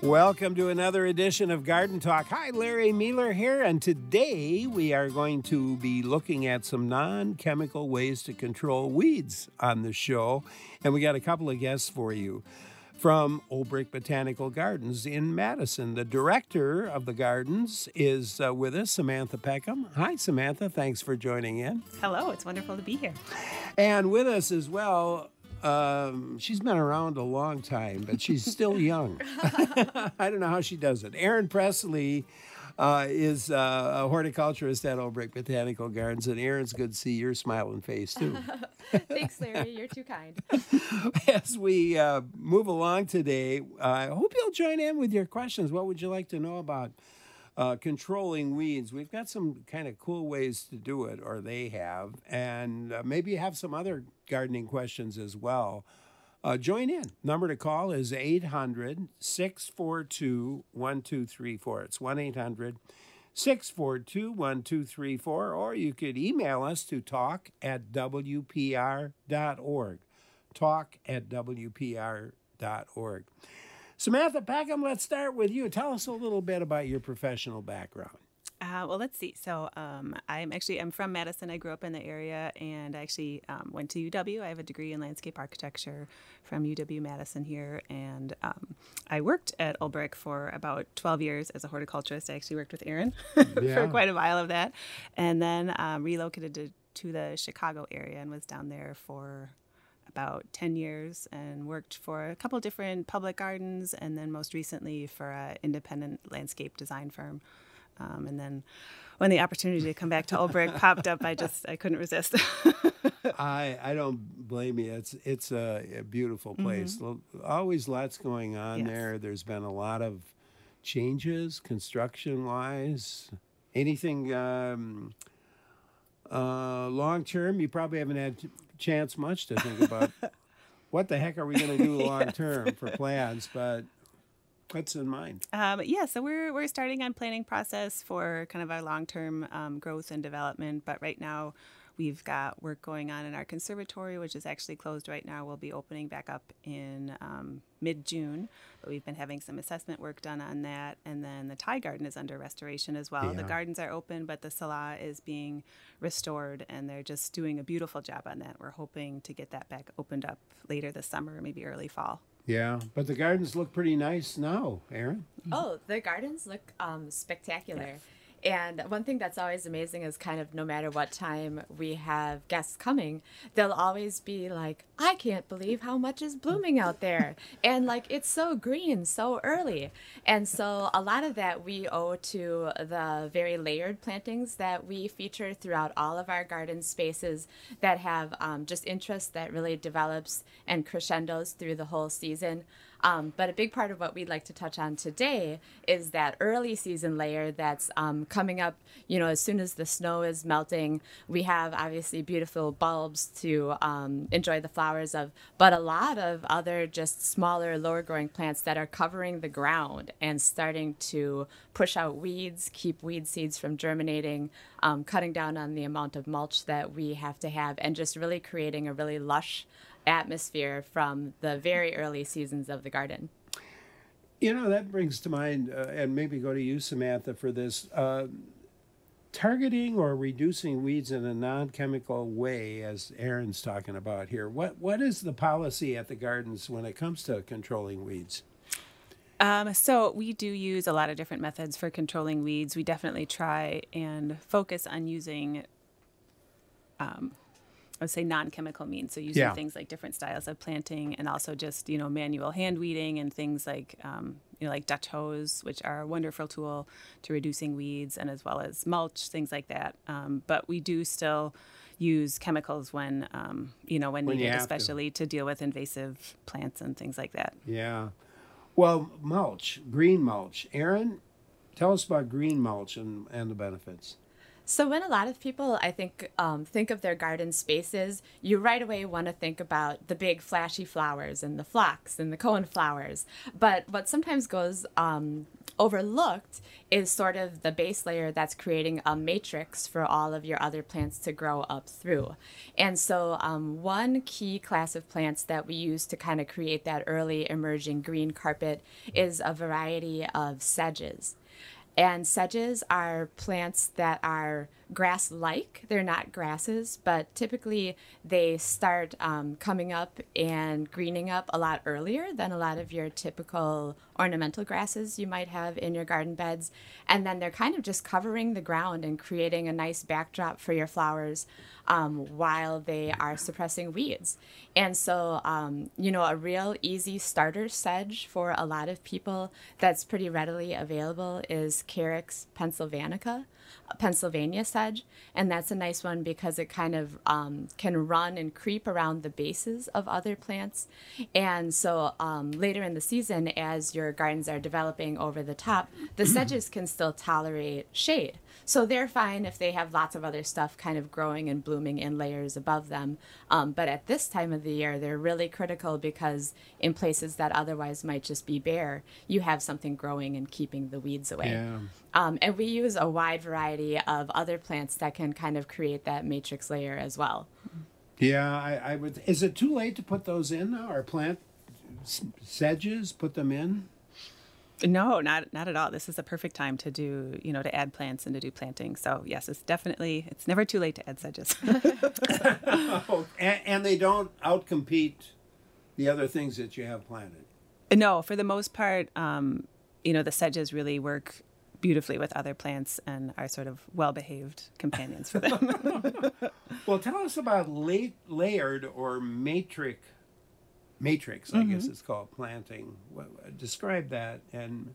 Welcome to another edition of Garden Talk. Hi, Larry Mueller here, and today we are going to be looking at some non-chemical ways to control weeds on the show, and we got a couple of guests for you from Old Brick Botanical Gardens in Madison. The director of the gardens is with us, Samantha Peckham. Hi, Samantha. Thanks for joining in. Hello. It's wonderful to be here. And with us as well, she's been around a long time, but she's still young. I don't know how she does it. Erin Presley is a horticulturist at Old Brick Botanical Gardens, and Erin's good to see your smiling face, too. Thanks, Larry. You're too kind. As we move along today, I hope you'll join in with your questions. What would you like to know about controlling weeds? We've got some kind of cool ways to do it, or they have, and maybe you have some other gardening questions as well. Join in. Number to call is 800-642-1234. It's 1-800-642-1234, or you could email us to talk@wpr.org. talk@wpr.org. Samantha Peckham, let's start with you. Tell us a little bit about your professional background. Well, let's see. So I'm from Madison. I grew up in the area, and I actually went to UW. I have a degree in landscape architecture from UW-Madison here, and I worked at Old Brick for about 12 years as a horticulturist. I actually worked with Erin for quite a while of that, and then relocated to the Chicago area and was down there for about 10 years and worked for a couple different public gardens, and then most recently for an independent landscape design firm. And then when the opportunity to come back to Old Brick popped up, I couldn't resist. I don't blame you. It's a beautiful place. Mm-hmm. Always lots going on there. There's been a lot of changes construction-wise. Anything long-term, you probably haven't had chance much to think about. What the heck are we going to do long-term for plans, but what's in mind? So we're starting on planning process for kind of our long-term growth and development. But right now, we've got work going on in our conservatory, which is actually closed right now. We'll be opening back up in mid-June. But we've been having some assessment work done on that. And then the Thai garden is under restoration as well. Yeah. The gardens are open, but the Sala is being restored, and they're just doing a beautiful job on that. We're hoping to get that back opened up later this summer, maybe early fall. Yeah, but the gardens look pretty nice now, Erin. Oh, the gardens look spectacular. Yeah. And one thing that's always amazing is kind of no matter what time we have guests coming, they'll always be like, I can't believe how much is blooming out there. And like, it's so green so early. And so a lot of that we owe to the very layered plantings that we feature throughout all of our garden spaces that have just interest that really develops and crescendos through the whole season. But a big part of what we'd like to touch on today is that early season layer that's coming up, as soon as the snow is melting. We have obviously beautiful bulbs to enjoy the flowers of, but a lot of other just smaller, lower growing plants that are covering the ground and starting to push out weeds, keep weed seeds from germinating, cutting down on the amount of mulch that we have to have, and just really creating a really lush atmosphere from the very early seasons of the garden. That brings to mind, and maybe go to you, Samantha, for this, targeting or reducing weeds in a non-chemical way, as Erin's talking about here. What is the policy at the gardens when it comes to controlling weeds? So we do use a lot of different methods for controlling weeds. We definitely try and focus on using I would say non-chemical means, so using things like different styles of planting, and also just manual hand weeding and things like like Dutch hose, which are a wonderful tool to reducing weeds, and as well as mulch, things like that. But we do still use chemicals when needed, especially to deal with invasive plants and things like that. Yeah. Well, mulch, green mulch. Erin, tell us about green mulch and the benefits. So when a lot of people, I think of their garden spaces, you right away want to think about the big flashy flowers and the phlox and the cone flowers. But what sometimes goes overlooked is sort of the base layer that's creating a matrix for all of your other plants to grow up through. And so one key class of plants that we use to kind of create that early emerging green carpet is a variety of sedges. And sedges are plants that are grass-like. They're not grasses, but typically they start coming up and greening up a lot earlier than a lot of your typical ornamental grasses you might have in your garden beds. And then they're kind of just covering the ground and creating a nice backdrop for your flowers while they are suppressing weeds. And so, a real easy starter sedge for a lot of people that's pretty readily available is Carex pennsylvanica, Pennsylvania sedge. And that's a nice one because it kind of can run and creep around the bases of other plants. And so later in the season, as your gardens are developing over the top, the sedges can still tolerate shade. So they're fine if they have lots of other stuff kind of growing and blooming in layers above them. But at this time of the year, they're really critical because in places that otherwise might just be bare, you have something growing and keeping the weeds away. Yeah. And we use a wide variety of other plants that can kind of create that matrix layer as well. Yeah, I would. Is it too late to put those in now, or plant sedges, put them in? No, not at all. This is the perfect time to do, to add plants and to do planting. So yes, it's never too late to add sedges. Oh, and they don't outcompete the other things that you have planted. No, for the most part, the sedges really work beautifully with other plants and are sort of well-behaved companions for them. Well, tell us about layered or matrix, I guess it's called, planting. Describe that and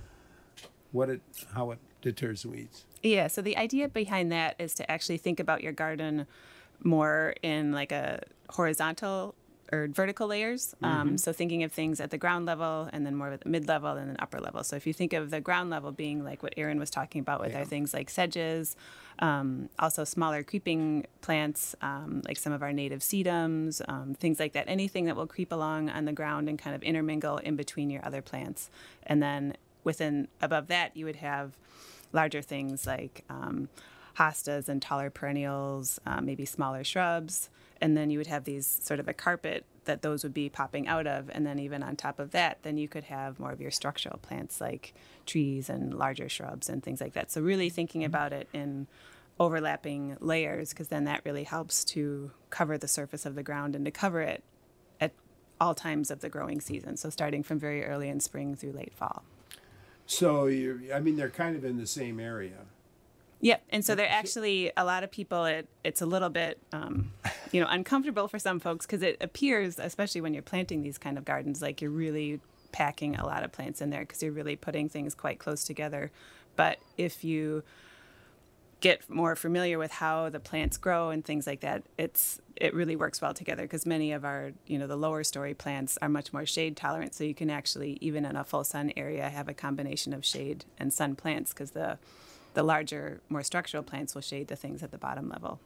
how it deters weeds. Yeah, so the idea behind that is to actually think about your garden more in like a horizontal or vertical layers. So thinking of things at the ground level and then more at the mid-level and then upper level. So if you think of the ground level being like what Aaron was talking about with our things like sedges, also smaller creeping plants, like some of our native sedums, things like that, anything that will creep along on the ground and kind of intermingle in between your other plants. And then above that, you would have larger things like hostas and taller perennials, maybe smaller shrubs. And then you would have these sort of a carpet that those would be popping out of. And then even on top of that, then you could have more of your structural plants like trees and larger shrubs and things like that. So really thinking about it in overlapping layers, because then that really helps to cover the surface of the ground and to cover it at all times of the growing season. So starting from very early in spring through late fall. So, they're kind of in the same area. Yep, and so they're actually, a lot of people, it's a little bit, uncomfortable for some folks because it appears, especially when you're planting these kind of gardens, like you're really packing a lot of plants in there because you're really putting things quite close together. But if you get more familiar with how the plants grow and things like that, it really works well together because many of our, the lower story plants are much more shade tolerant. So you can actually, even in a full sun area, have a combination of shade and sun plants because the larger, more structural plants will shade the things at the bottom level.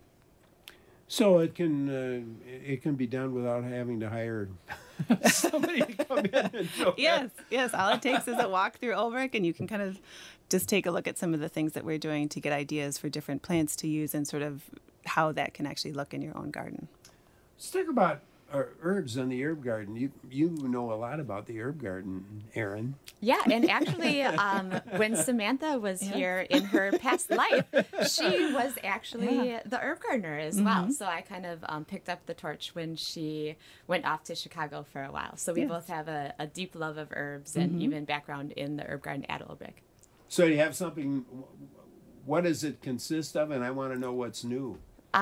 So it can be done without having to hire somebody to come in and do it. Yes. All it takes is a walk through Ulrich, and you can kind of just take a look at some of the things that we're doing to get ideas for different plants to use and sort of how that can actually look in your own garden. Let's talk about herbs in the herb garden. You know a lot about the herb garden, Erin. Yeah, and actually, when Samantha was here in her past life, she was actually the herb gardener as well. So I kind of picked up the torch when she went off to Chicago for a while. So we both have a deep love of herbs and even background in the herb garden at Ulrich. So you have something. What does it consist of? And I want to know what's new.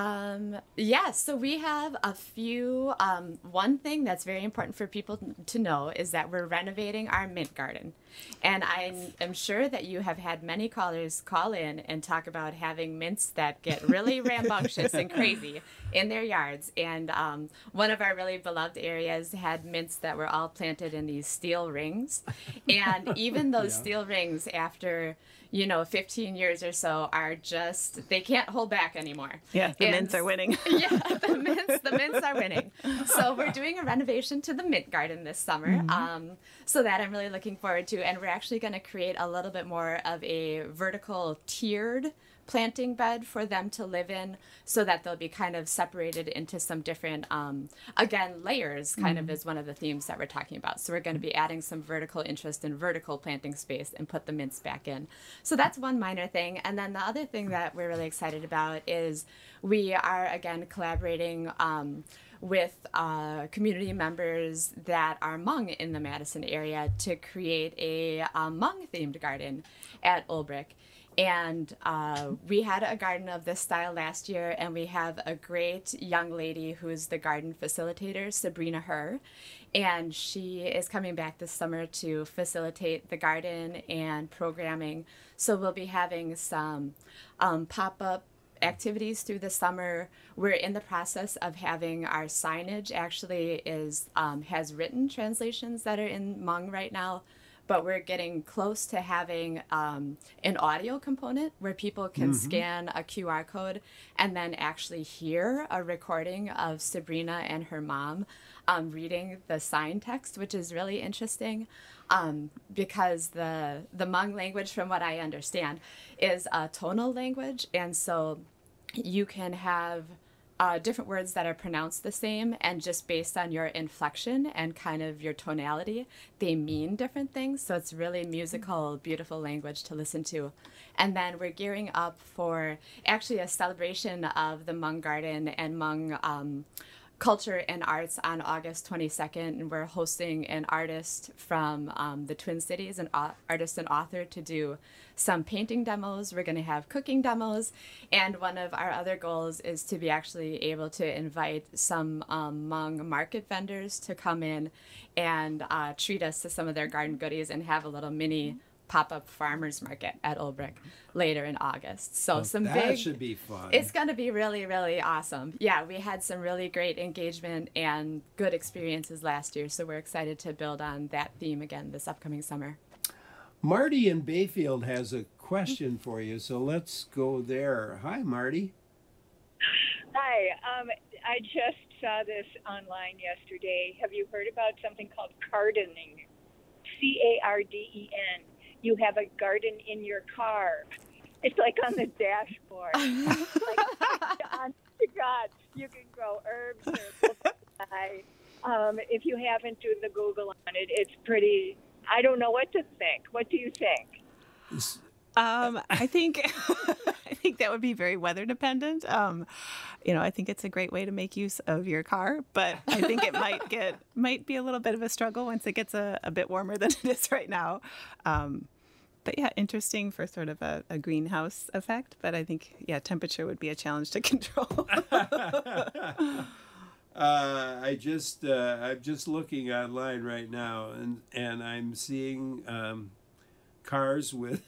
So we have a few, one thing that's very important for people to know is that we're renovating our mint garden. And I am sure that you have had many callers call in and talk about having mints that get really rambunctious and crazy in their yards. And one of our really beloved areas had mints that were all planted in these steel rings. And even those steel rings, after 15 years or so, are just, they can't hold back anymore. Yeah, the mints are winning. Yeah, the mints are winning. So we're doing a renovation to the mint garden this summer. So that I'm really looking forward to. And we're actually going to create a little bit more of a vertical tiered planting bed for them to live in, so that they'll be kind of separated into some different, again, layers kind of is one of the themes that we're talking about. So we're going to be adding some vertical interest in vertical planting space and put the mints back in. So that's one minor thing. And then the other thing that we're really excited about is we are, again, collaborating with community members that are Hmong in the Madison area to create a Hmong-themed garden at Olbrich. And we had a garden of this style last year, and we have a great young lady who's the garden facilitator, Sabrina Herr, and she is coming back this summer to facilitate the garden and programming. So we'll be having some pop-up activities through the summer. We're in the process of having our signage actually has written translations that are in Hmong right now. But we're getting close to having an audio component where people can scan a QR code and then actually hear a recording of Sabrina and her mom reading the sign text, which is really interesting because the Hmong language, from what I understand, is a tonal language. And so you can have different words that are pronounced the same, and just based on your inflection and kind of your tonality, they mean different things. So it's really musical, beautiful language to listen to. And then we're gearing up for actually a celebration of the Hmong garden and Hmong culture and arts on August 22nd. And we're hosting an artist from the Twin Cities, an artist and author, to do some painting demos. We're going to have cooking demos. And one of our other goals is to be actually able to invite some Hmong market vendors to come in and treat us to some of their garden goodies and have a little mini pop-up farmers market at Olbrich later in August. So that should be fun. It's going to be really, really awesome. Yeah, we had some really great engagement and good experiences last year, so we're excited to build on that theme again this upcoming summer. Marty in Bayfield has a question for you, so let's go there. Hi, Marty. Hi. I just saw this online yesterday. Have you heard about something called cardening? C-A-R-D-E-N. You have a garden in your car. It's like on the dashboard. Honest to God, you can grow herbs or if you haven't, do the Google on it. It's pretty. I don't know what to think. What do you think? I think I think that would be very weather dependent. I think it's a great way to make use of your car, but I think it might be a little bit of a struggle once it gets a bit warmer than it is right now. But yeah, interesting for sort of a greenhouse effect. But I think, temperature would be a challenge to control. I'm just looking online right now, and I'm seeing cars with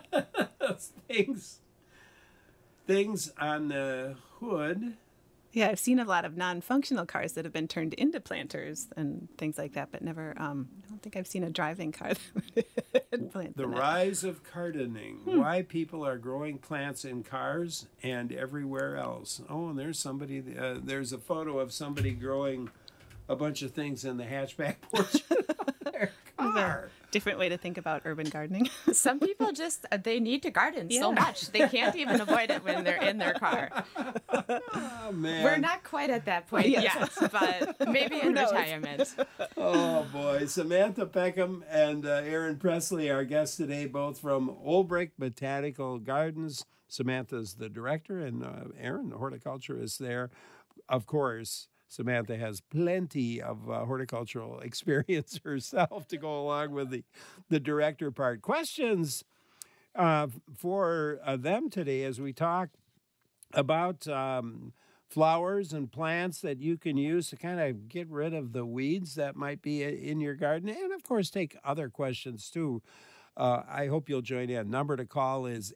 things on the hood. Yeah, I've seen a lot of non-functional cars that have been turned into planters and things like that, but never. I don't think I've seen a driving car that would plant. The rise of gardening. Why people are growing plants in cars and everywhere else. Oh, and there's somebody. There's a photo of somebody growing a bunch of things in the hatchback portion of their car. Different way to think about urban gardening. Some people they need to garden so much. They can't even avoid it when they're in their car. Oh, man. We're not quite at that point yet, but maybe in retirement. Oh, boy. Samantha Peckham and Aaron Presley, our guests today, both from Olbrich Botanical Gardens. Samantha's the director, and Aaron, the horticulturist there. Of course, Samantha has plenty of horticultural experience herself to go along with the director part. Questions for them today as we talk about flowers and plants that you can use to kind of get rid of the weeds that might be in your garden. And of course, take other questions too. I hope you'll join in. Number to call is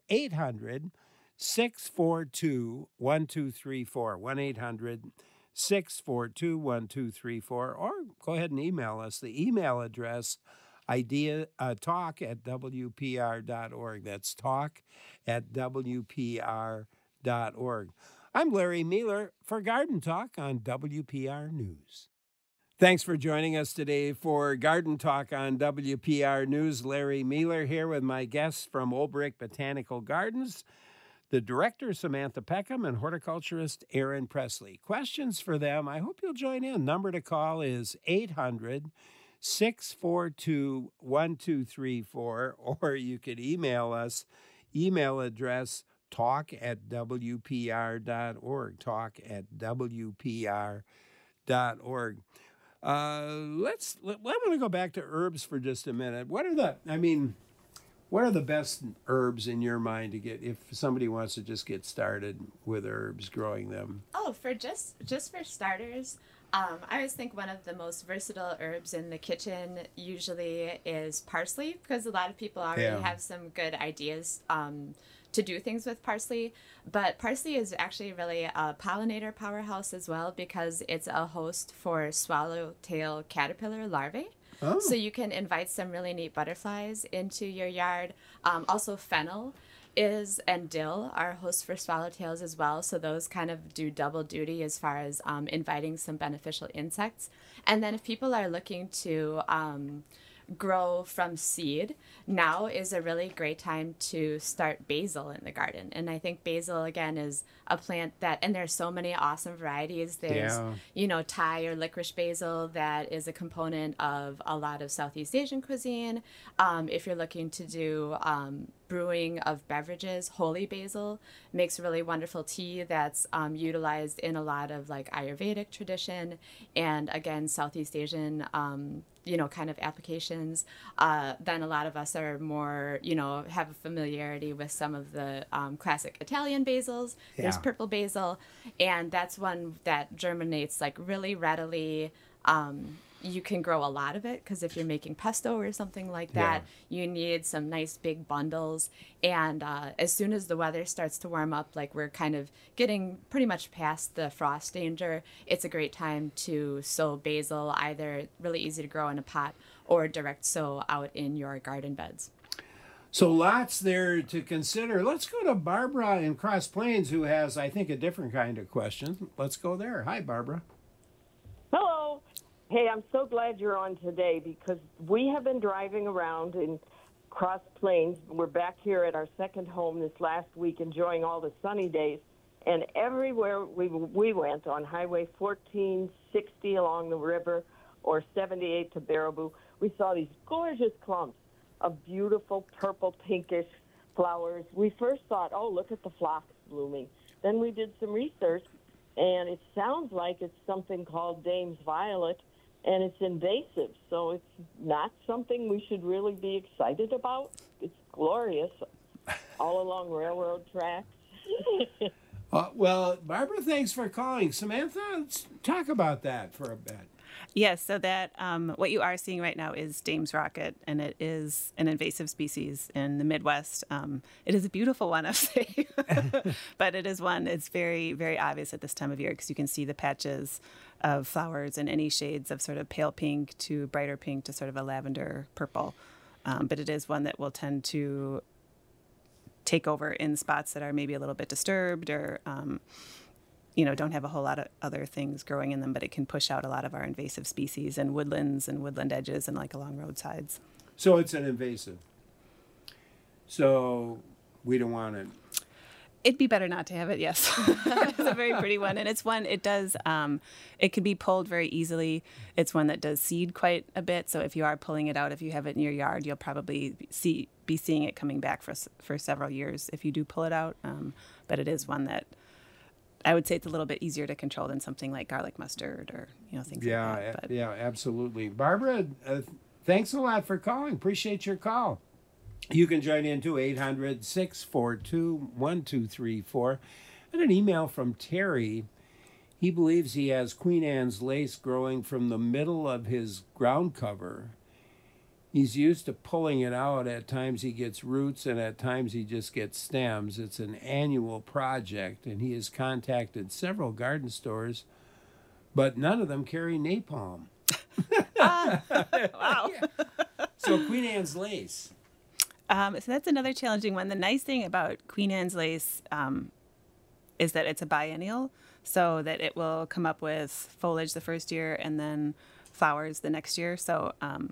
800-642-1234. 1-800-642-1234. Or go ahead and email us. The email address, talk@wpr.org. That's talk@wpr.org. I'm Larry Mealer for Garden Talk on WPR News. Thanks for joining us today for Garden Talk on WPR News. Larry Mealer here with my guests from Old Brick Botanical Gardens, the director, Samantha Peckham, and horticulturist Aaron Presley. Questions for them, I hope you'll join in. Number to call is 800-642-1234, or you could email us. Email address talk@wpr.org. Talk@wpr.org. I'm going to go back to herbs for just a minute. What are the best herbs in your mind to get if somebody wants to just get started with herbs, growing them? Oh, for just for starters, I always think one of the most versatile herbs in the kitchen usually is parsley, because a lot of people already have some good ideas to do things with parsley. But parsley is actually really a pollinator powerhouse as well, because it's a host for swallowtail caterpillar larvae. Oh. So you can invite some really neat butterflies into your yard. Also fennel and dill are hosts for swallowtails as well. So those kind of do double duty as far as inviting some beneficial insects. And then if people are looking to grow from seed, now is a really great time to start basil in the garden. And I think basil, again, is a plant that, and there's so many awesome varieties. There's, Thai or licorice basil that is a component of a lot of Southeast Asian cuisine. If you're looking to do brewing of beverages, holy basil makes really wonderful tea that's utilized in a lot of like Ayurvedic tradition, and again, Southeast Asian kind of applications. Then a lot of us are more, have a familiarity with some of the classic Italian basils. Yeah. There's purple basil, and that's one that germinates like really readily. You can grow a lot of it, because if you're making pesto or something like that, you need some nice big bundles. And as soon as the weather starts to warm up, like we're kind of getting pretty much past the frost danger, it's a great time to sow basil, either really easy to grow in a pot or direct sow out in your garden beds. So lots there to consider. Let's go to Barbara in Cross Plains, who has, I think, a different kind of question. Let's go there. Hi, Barbara. Hello. Hey, I'm so glad you're on today, because we have been driving around in Cross Plains. We're back here at our second home this last week, enjoying all the sunny days. And everywhere we went, on Highway 1460 along the river, or 78 to Baraboo, we saw these gorgeous clumps of beautiful purple pinkish flowers. We first thought, oh, look at the phlox blooming. Then we did some research, and it sounds like it's something called Dame's Violet, and it's invasive, so it's not something we should really be excited about. It's glorious all along railroad tracks. Well, Barbara, thanks for calling. Samantha, let's talk about that for a bit. Yes, so that what you are seeing right now is Dame's Rocket, and it is an invasive species in the Midwest. It is a beautiful one, I'll say, but it is one, it's very, very obvious at this time of year, because you can see the patches of flowers in any shades of sort of pale pink to brighter pink to sort of a lavender purple. But it is one that will tend to take over in spots that are maybe a little bit disturbed or don't have a whole lot of other things growing in them, but it can push out a lot of our invasive species in woodlands and woodland edges and like along roadsides. So it's an invasive. So we don't want it. It'd be better not to have it, yes. It's a very pretty one. And it's one, it does, it can be pulled very easily. It's one that does seed quite a bit. So if you are pulling it out, if you have it in your yard, you'll probably be seeing it coming back for several years if you do pull it out. But it is one that I would say it's a little bit easier to control than something like garlic mustard or things like that. Yeah, absolutely. Barbara, thanks a lot for calling. Appreciate your call. You can join in to 800-642-1234. And an email from Terry. He believes he has Queen Anne's lace growing from the middle of his ground cover. He's used to pulling it out. At times he gets roots and at times he just gets stems. It's an annual project, and he has contacted several garden stores, but none of them carry napalm. Wow. Yeah. So Queen Anne's lace. So that's another challenging one. The nice thing about Queen Anne's lace is that it's a biennial, so that it will come up with foliage the first year and then flowers the next year. So,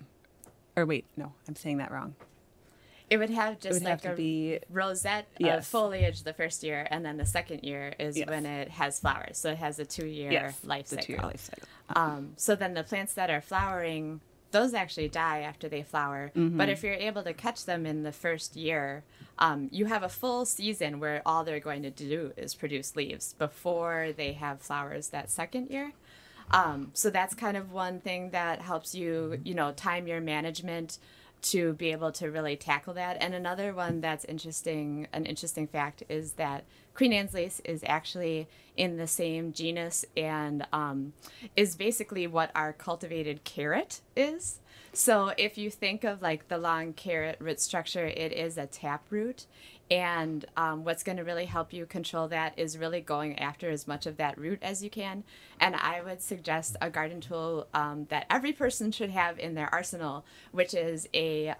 or wait, no, I'm saying that wrong. It would have It just would like have to be rosette Yes. foliage the first year, and then the second year is Yes. when it has flowers. So it has a 2-year life the cycle. 2-year life cycle. So then the plants that are flowering, those actually die after they flower. But if you're able to catch them in the first year, you have a full season where all they're going to do is produce leaves before they have flowers that second year. So that's kind of one thing that helps you, time your management to be able to really tackle that. And another one that's interesting, an interesting fact, is that Queen Anne's lace is actually in the same genus and is basically what our cultivated carrot is. So if you think of like the long carrot root structure, it is a taproot. And what's going to really help you control that is really going after as much of that root as you can. And I would suggest a garden tool that every person should have in their arsenal, which is a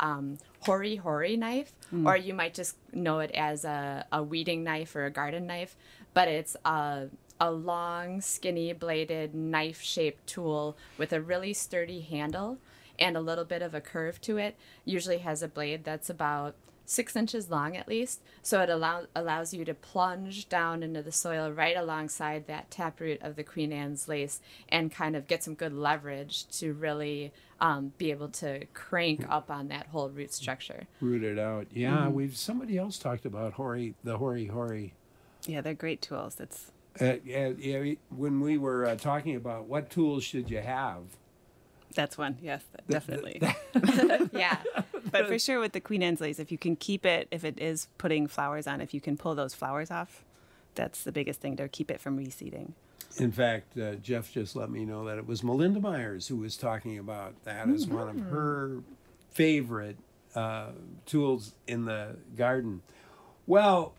hori knife, or you might just know it as a weeding knife or a garden knife. But it's a long, skinny bladed knife-shaped tool with a really sturdy handle and a little bit of a curve to it. Usually has a blade that's about 6 inches long at least, so it allows you to plunge down into the soil right alongside that taproot of the Queen Anne's lace and kind of get some good leverage to really be able to crank up on that whole root structure. Root it out. Yeah, somebody else talked about the hori. Yeah, they're great tools. It's When we were talking about what tools should you have, That's one. Yes, definitely. Yeah. But for sure with the Queen Anne's lace, if you can keep it, if it is putting flowers on, if you can pull those flowers off, that's the biggest thing to keep it from reseeding. in fact, Jeff just let me know that it was Melinda Myers who was talking about that as one of her favorite tools in the garden. Well,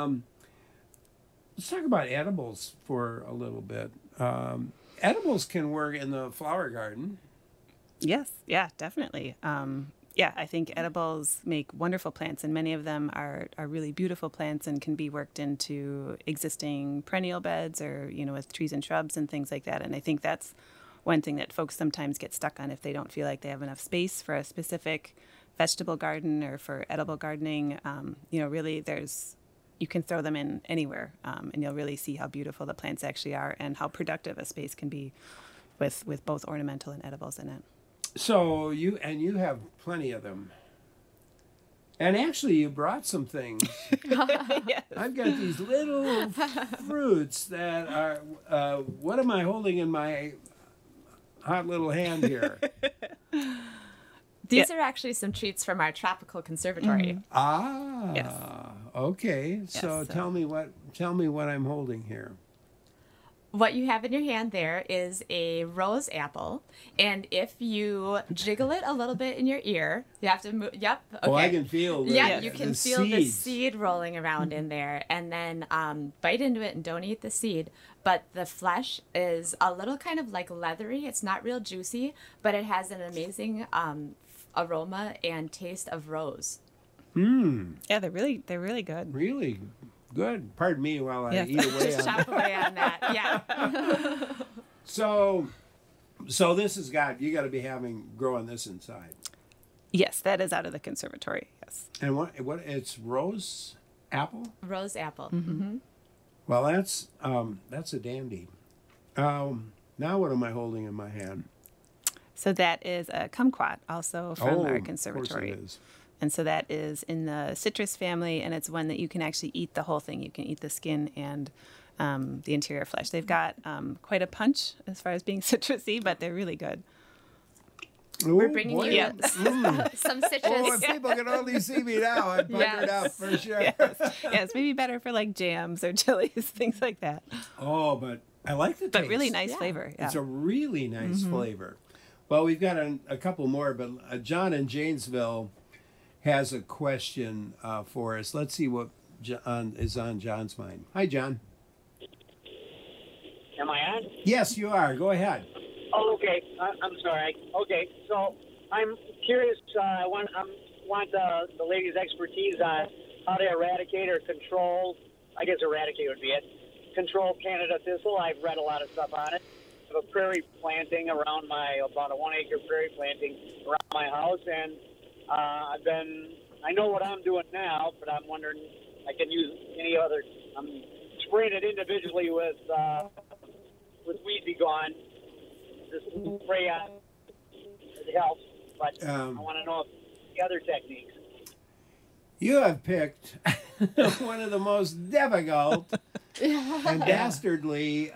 let's talk about edibles for a little bit. Edibles can work in the flower garden. Yes, yeah, definitely. Yeah, I think edibles make wonderful plants, and many of them are really beautiful plants and can be worked into existing perennial beds or, you know, with trees and shrubs and things like that. And I think that's one thing that folks sometimes get stuck on if they don't feel like they have enough space for a specific vegetable garden or for edible gardening. You know, really you can throw them in anywhere, and you'll really see how beautiful the plants actually are and how productive a space can be with both ornamental and edibles in it. So you have plenty of them. And actually, you brought some things. Yes. I've got these little fruits that are. What am I holding in my hot little hand here? These are actually some treats from our tropical conservatory. Ah. Yes. Okay. So Yes, tell me what I'm holding here. What you have in your hand there is a rose apple, and if you jiggle it a little bit in your ear, you have to move. Yep. Okay. Oh, I can feel. You can feel the seeds. seed rolling around in there, and then bite into it and don't eat the seed. But the flesh is a little kind of like leathery. It's not real juicy, but it has an amazing aroma and taste of rose. Yeah, they're really good. Really good. Pardon me while I Yes. eat away Just on. chop away on that. Yeah. So this has got you got to be growing this inside. Yes, that is out of the conservatory. Yes. And what it's rose apple? Rose apple. Well, that's a dandy. Now what am I holding in my hand? So that is a kumquat, also from our Of conservatory. course it is. And so that is in the citrus family, and it's one that you can actually eat the whole thing. You can eat the skin and the interior flesh. They've got quite a punch as far as being citrusy, but they're really good. We're bringing you Yeah. some citrus. Oh, if people can only see me now, I'm puckered up for sure. Yes, maybe better for like jams or chilies, things like that. Oh, but I like the taste. but really nice flavor. Yeah. It's a really nice flavor. Well, we've got a couple more, but John in Janesville has a question for us. Let's see what John is on John's mind. Hi, John. Am I on? Yes, you are. Go ahead. Oh, okay. I'm sorry. Okay, so I'm curious. I want the lady's expertise on how to eradicate or control. I guess eradicate would be it. Control Canada thistle. I've read a lot of stuff on it. I have a prairie planting around about a 1 acre prairie planting around my house, and I know what I'm doing now, but I'm wondering I can use any other. I'm spraying it individually with Weed Be Gone. Just spray on it helps, but I want to know if the other techniques. You have picked one of the most difficult and dastardly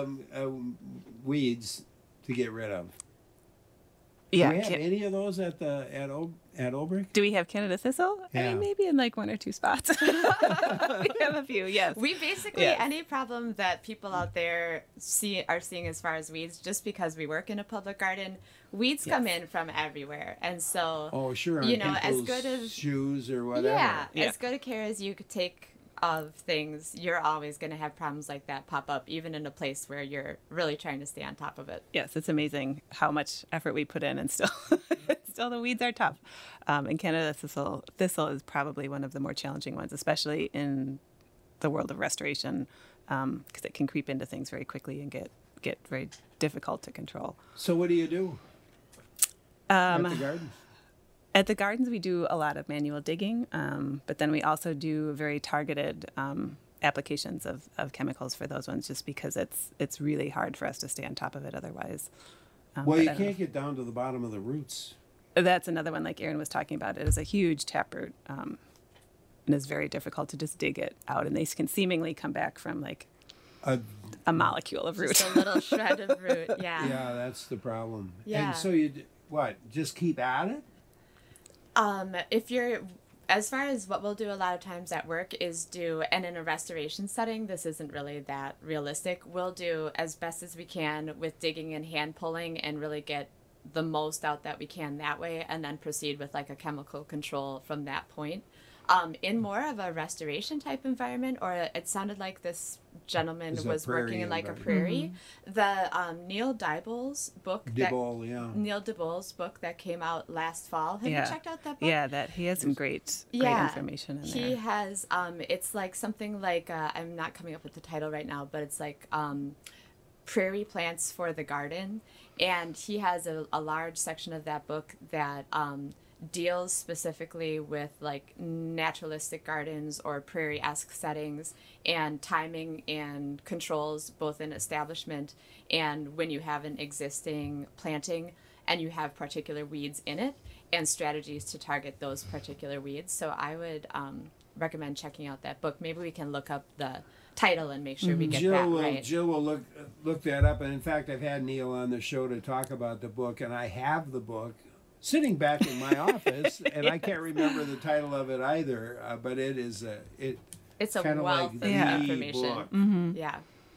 weeds to get rid of. Yeah. Do we have any of those at Olbrich? Do we have Canada thistle? I Yeah. mean, maybe in like 1 or 2 spots. We have a few, yes. We basically, any problem that people out there are seeing as far as weeds, just because we work in a public garden, weeds come in from everywhere. And so, Oh, sure. you On know, as people's good as shoes or whatever. Yeah, as good a care as you could take of things, you're always going to have problems like that pop up, even in a place where you're really trying to stay on top of it. Yes, it's amazing how much effort we put in, and still the weeds are tough. And Canada thistle is probably one of the more challenging ones, especially in the world of restoration, because it can creep into things very quickly and get very difficult to control. So what do you do at the garden? At the gardens, we do a lot of manual digging, but then we also do very targeted applications of chemicals for those ones, just because it's really hard for us to stay on top of it otherwise. Well, you can't get down to the bottom of the roots. That's another one, like Aaron was talking about. It is a huge taproot, and it's very difficult to just dig it out. And they can seemingly come back from like a molecule of root. Just a little shred of root, yeah. Yeah, that's the problem. Yeah. And so just keep at it? If you're, as far as what we'll do a lot of times at work is and in a restoration setting, this isn't really that realistic. We'll do as best as we can with digging and hand pulling and really get the most out that we can that way, and then proceed with like a chemical control from that point. In more of a restoration type environment, or it sounded like this gentleman was working in like a prairie. The Neil Dibbles book, Neil Dibbles book that came out last fall. Have you checked out that book? Yeah, he has some great information in there. He has, it's like something like, I'm not coming up with the title right now, but it's like Prairie Plants for the Garden. And he has a large section of that book that deals specifically with like naturalistic gardens or prairie-esque settings, and timing and controls both in establishment and when you have an existing planting and you have particular weeds in it, and strategies to target those particular weeds. So I would recommend checking out that book. Maybe we can look up the title and make sure we get that right. Jill will look that up, and in fact I've had Neil on the show to talk about the book, and I have the book sitting back in my office, and I can't remember the title of it either, but it's a kind of wealth like of information. Book, Yeah.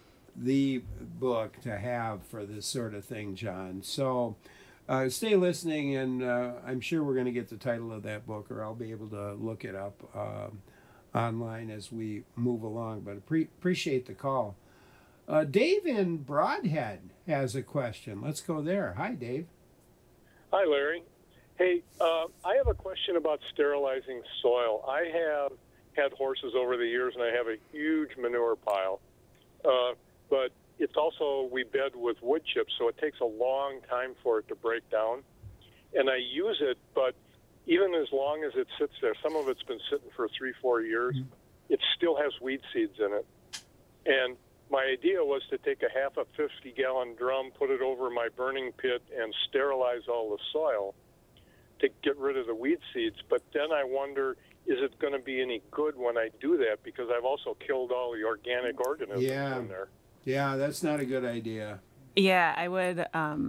the book to have for this sort of thing, John. So stay listening, and I'm sure we're going to get the title of that book, or I'll be able to look it up online as we move along. But appreciate the call. Dave in Broadhead has a question. Let's go there. Hi, Dave. Hi, Larry. Hey, I have a question about sterilizing soil. I have had horses over the years, and I have a huge manure pile. But it's also, we bed with wood chips, so it takes a long time for it to break down. And I use it, but even as long as it sits there, some of it's been sitting for 3-4 years, it still has weed seeds in it. And my idea was to take a half a 50-gallon drum, put it over my burning pit, and sterilize all the soil to get rid of the weed seeds. But then I wonder, is it going to be any good when I do that? Because I've also killed all the organic organisms in there. Yeah, that's not a good idea. Yeah, I would.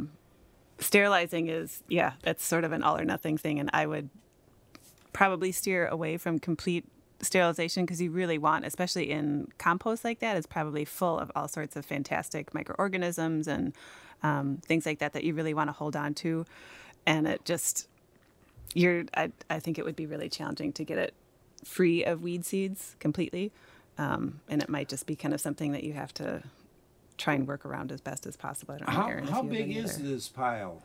Sterilizing is, that's sort of an all or nothing thing, and I would probably steer away from complete sterilization, because you really want, especially in compost like that, it's probably full of all sorts of fantastic microorganisms and things like that you really want to hold on to. And it just, I think it would be really challenging to get it free of weed seeds completely. And it might just be kind of something that you have to try and work around as best as possible. I don't know, Aaron, How big is this pile?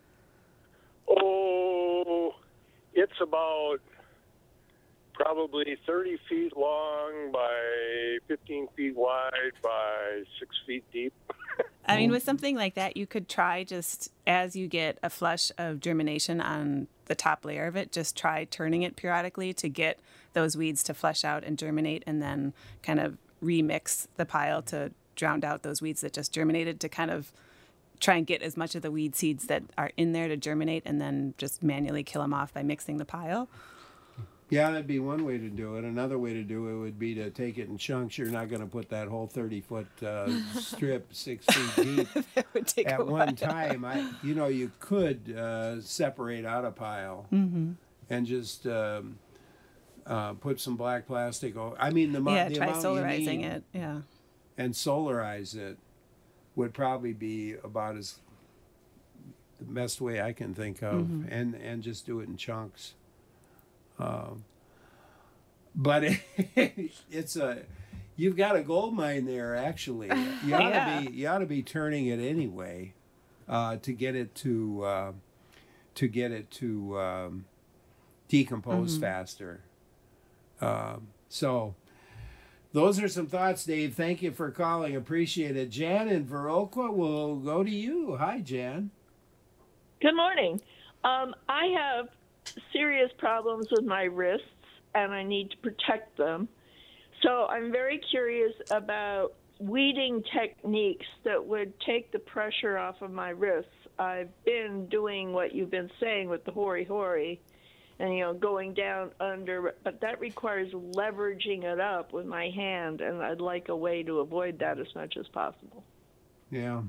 Oh, it's about probably 30 feet long by 15 feet wide by 6 feet deep. I mean, with something like that, you could try just as you get a flush of germination on the top layer of it, just try turning it periodically to get those weeds to flush out and germinate, and then kind of remix the pile to drown out those weeds that just germinated, to kind of try and get as much of the weed seeds that are in there to germinate, and then just manually kill them off by mixing the pile. Yeah, that'd be one way to do it. Another way to do it would be to take it in chunks. You're not going to put that whole 30-foot strip 6 feet deep That would take at a one while. time. You could separate out a pile and just put some black plastic over. I mean, the try amount you solarizing need it. Yeah. and solarize it would probably be about the best way I can think of, and just do it in chunks. But you've got a gold mine there. Actually, you ought to be turning it anyway to get it to decompose faster. So those are some thoughts, Dave. Thank you for calling. Appreciate it. Jan in Viroqua, we'll go to you. Hi, Jan. Good morning. I have serious problems with my wrists, and I need to protect them. So I'm very curious about weeding techniques that would take the pressure off of my wrists. I've been doing what you've been saying with the hori-hori and, going down under, but that requires leveraging it up with my hand, and I'd like a way to avoid that as much as possible. Yeah.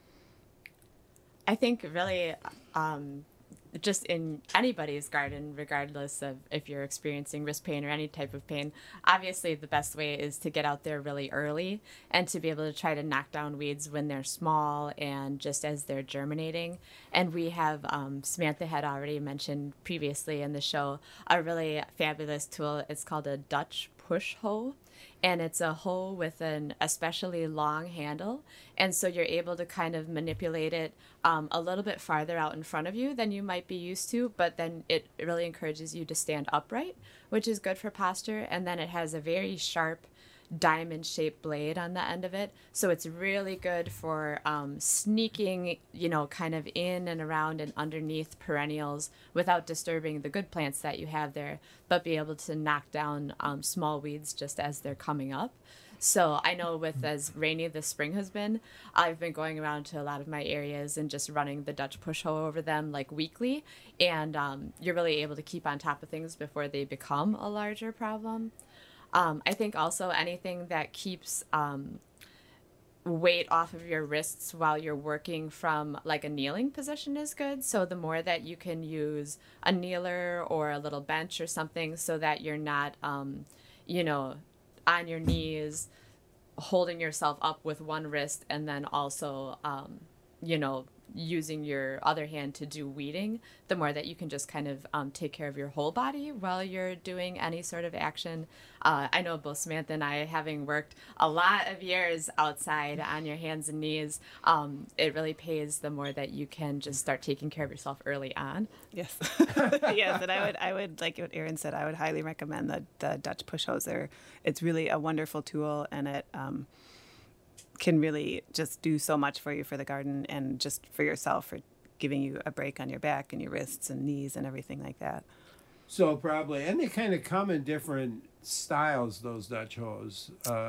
I think really just in anybody's garden, regardless of if you're experiencing wrist pain or any type of pain, obviously the best way is to get out there really early and to be able to try to knock down weeds when they're small and just as they're germinating. And we have, Samantha had already mentioned previously in the show, a really fabulous tool. It's called a Dutch push hoe. And it's a hoe with an especially long handle. And so you're able to kind of manipulate it a little bit farther out in front of you than you might be used to. But then it really encourages you to stand upright, which is good for posture. And then it has a very sharp diamond-shaped blade on the end of it. So it's really good for sneaking, kind of in and around and underneath perennials without disturbing the good plants that you have there, but be able to knock down small weeds just as they're coming up. So I know with as rainy this spring has been, I've been going around to a lot of my areas and just running the Dutch push hoe over them like weekly. And you're really able to keep on top of things before they become a larger problem. I think also anything that keeps weight off of your wrists while you're working from like a kneeling position is good. So the more that you can use a kneeler or a little bench or something so that you're not, on your knees, holding yourself up with one wrist and then also, using your other hand to do weeding, the more that you can just kind of take care of your whole body while you're doing any sort of action. I know both Samantha and I, having worked a lot of years outside on your hands and knees, it really pays the more that you can just start taking care of yourself early on. Yes. Yes, and I would like what Erin said, I would highly recommend the Dutch push hose. It's really a wonderful tool, and it can really just do so much for you for the garden and just for yourself, for giving you a break on your back and your wrists and knees and everything like that. So probably, and they kind of come in different styles, those Dutch hoes.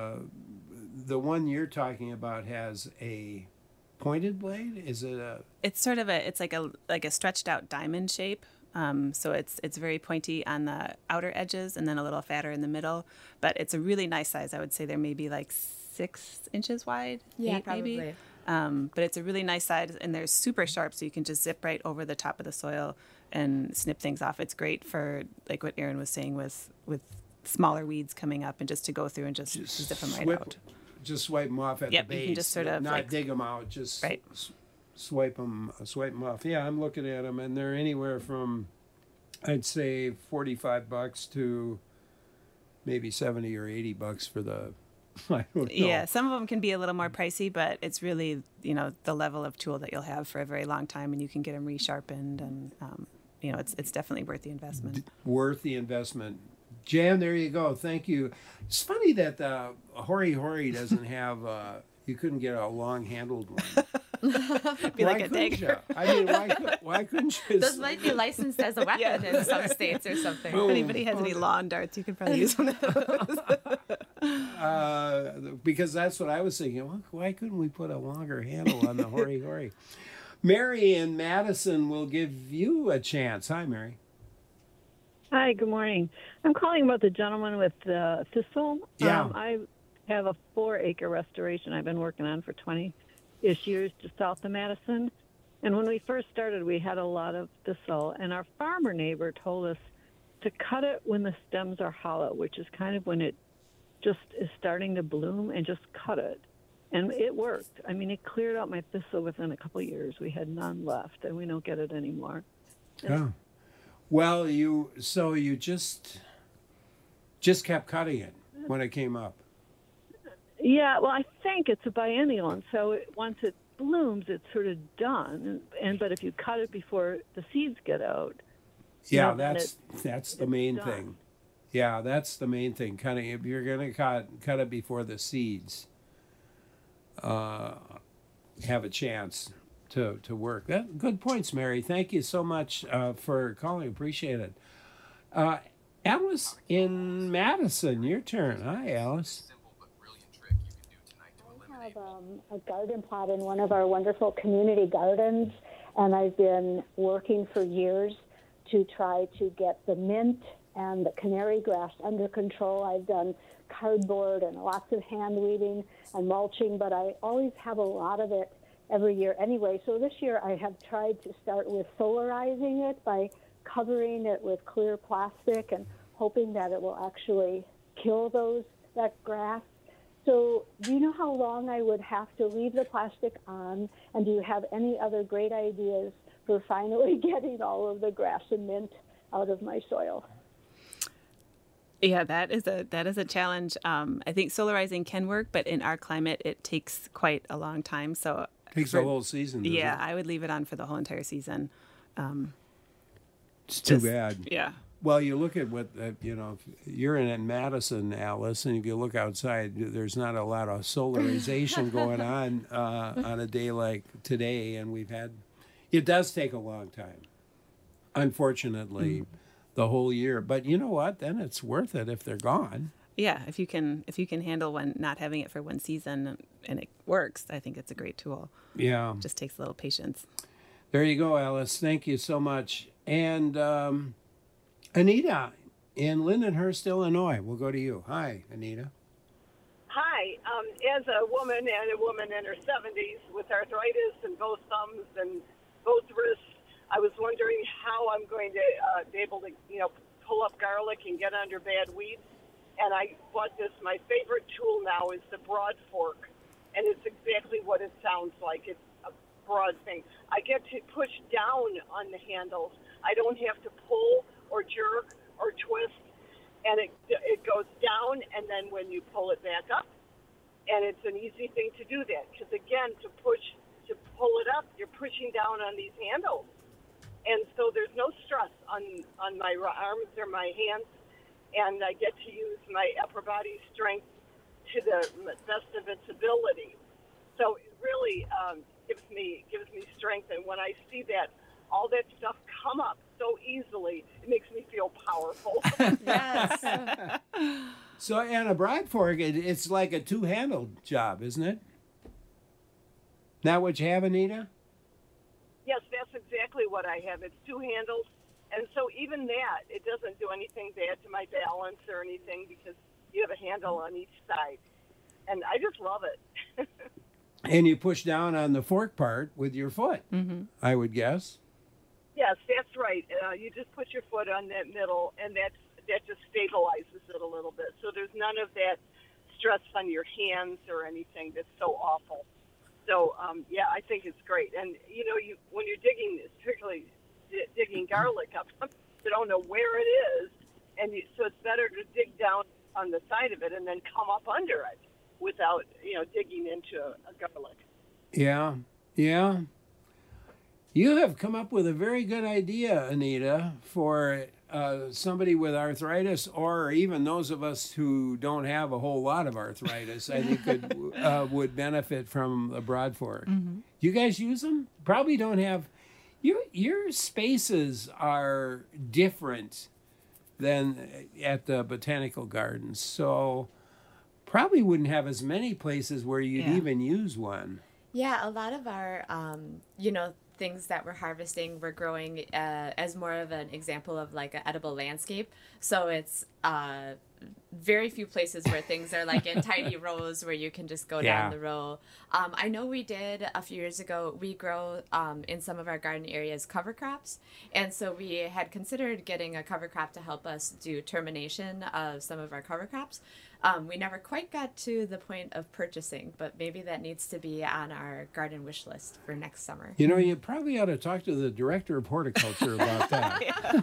The one you're talking about has a pointed blade. Is it a? It's sort of it's like a stretched out diamond shape. So it's very pointy on the outer edges and then a little fatter in the middle. But it's a really nice size. I would say they're maybe like 6 inches wide. Yeah, 8 probably. maybe. But it's a really nice size, and they're super sharp, so you can just zip right over the top of the soil and snip things off. It's great for like what Erin was saying with smaller weeds coming up, and just to go through and just zip them right out. Just swipe them off at Yep, the base. you can just sort of, not like, dig them out. Just right. swipe them off. Yeah, I'm looking at them, and they're anywhere from, I'd say, $45 to maybe $70 or $80 for the. I don't know. Yeah, some of them can be a little more pricey, but it's really, the level of tool that you'll have for a very long time, and you can get them resharpened, and it's definitely worth the investment. Worth the investment. Jan, there you go. Thank you. It's funny that Hori Hori doesn't have. You couldn't get a long-handled one. Be like a dagger. I mean, why couldn't you? Those might be licensed as a weapon in some states or something. If anybody has any lawn darts, you can probably use one of those. Because that's what I was thinking. Well, why couldn't we put a longer handle on the Hori Hori? Mary in Madison will give you a chance. Hi, Mary. Hi, good morning. I'm calling about the gentleman with the thistle. Yeah. I have a 4-acre restoration I've been working on for 20-ish years just south of Madison. And when we first started, we had a lot of thistle. And our farmer neighbor told us to cut it when the stems are hollow, which is kind of when it just is starting to bloom, and just cut it. And it worked. I mean, it cleared out my thistle within a couple of years. We had none left, and we don't get it anymore. Oh. Well, you just kept cutting it when it came up. Yeah, well, I think it's a biennial, and so once it blooms, it's sort of done. But if you cut it before the seeds get out, yeah, then that's the main done. thing. Yeah, that's the main thing. Cutting, if you're going to cut it before the seeds have a chance to work. Good points, Mary. Thank you so much for calling. Appreciate it. Alice in Madison, your turn. Hi, Alice. I have a garden plot in one of our wonderful community gardens, and I've been working for years to try to get the mint and the canary grass under control. I've done cardboard and lots of hand weeding and mulching, but I always have a lot of it every year anyway. So this year I have tried to start with solarizing it by covering it with clear plastic and hoping that it will actually kill that grass. So do you know how long I would have to leave the plastic on? And do you have any other great ideas for finally getting all of the grass and mint out of my soil? Yeah, that is a challenge. I think solarizing can work, but in our climate, it takes quite a long time. So takes the whole season. Yeah, I would leave it on for the whole entire season. It's too bad. Yeah. Well, you look at what, you're in Madison, Alice, and if you look outside, there's not a lot of solarization going on a day like today, and it does take a long time, unfortunately, the whole year. But you know what? Then it's worth it if they're gone. Yeah, if you can handle not having it for one season and it works, I think it's a great tool. Yeah. It just takes a little patience. There you go, Alice. Thank you so much. And Anita in Lindenhurst, Illinois. We'll go to you. Hi, Anita. Hi. As a woman in her 70s with arthritis in both thumbs and both wrists, I was wondering how I'm going to be able to, pull up garlic and get under bad weeds. And I bought my favorite tool now is the broad fork. And it's exactly what it sounds like. It's a broad thing. I get to push down on the handles. I don't have to pull or jerk or twist, and it goes down, and then when you pull it back up, and it's an easy thing to do that, because again, to pull it up, you're pushing down on these handles, and so there's no stress on my arms or my hands, and I get to use my upper body strength to the best of its ability. So it really gives me strength, and when I see that all that stuff come up so easily, it makes me feel powerful. Yes. So, and a broad fork, it's like a two-handled job, isn't it? Not what you have, Anita? Yes, that's exactly what I have. It's two handles, and so even that, it doesn't do anything bad to my balance or anything because you have a handle on each side, and I just love it. And you push down on the fork part with your foot, I would guess. Yes, that's right. You just put your foot on that middle, and that's that just stabilizes it a little bit. So there's none of that stress on your hands or anything that's so awful. So, yeah, I think it's great. And, when you're digging, particularly digging garlic up, you don't know where it is. And so it's better to dig down on the side of it and then come up under it without, digging into a garlic. Yeah, yeah. You have come up with a very good idea, Anita, for somebody with arthritis, or even those of us who don't have a whole lot of arthritis. I think would benefit from a Broad Fork. Mm-hmm. You guys use them? Probably don't have. Your spaces are different than at the botanical gardens, so probably wouldn't have as many places where you'd even use one. Yeah, a lot of our, things that we're harvesting, we're growing as more of an example of like an edible landscape. So it's very few places where things are like in tiny rows where you can just go down the row. I know we did a few years ago, we grow in some of our garden areas cover crops. And so we had considered getting a cover crop to help us do termination of some of our cover crops. We never quite got to the point of purchasing, but maybe that needs to be on our garden wish list for next summer. You probably ought to talk to the director of horticulture about that.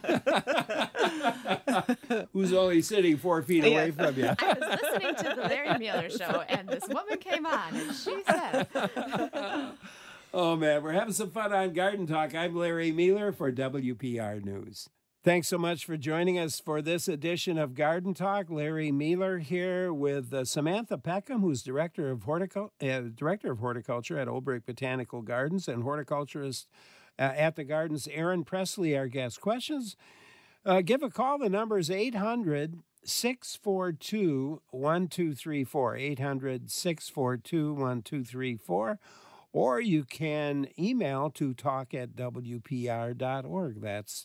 Who's only sitting 4 feet away from you. I was listening to the Larry Mueller show, and this woman came on, and she said... Oh, man, we're having some fun on Garden Talk. I'm Larry Mueller for WPR News. Thanks so much for joining us for this edition of Garden Talk. Larry Mueller here with Samantha Peckham, who's Director of Horticulture at Olbrich Botanical Gardens, and horticulturist at the gardens, Aaron Presley, our guest. Questions? Give a call. The number is 800-642-1234, 800-642-1234, or you can email to talk@wpr.org. That's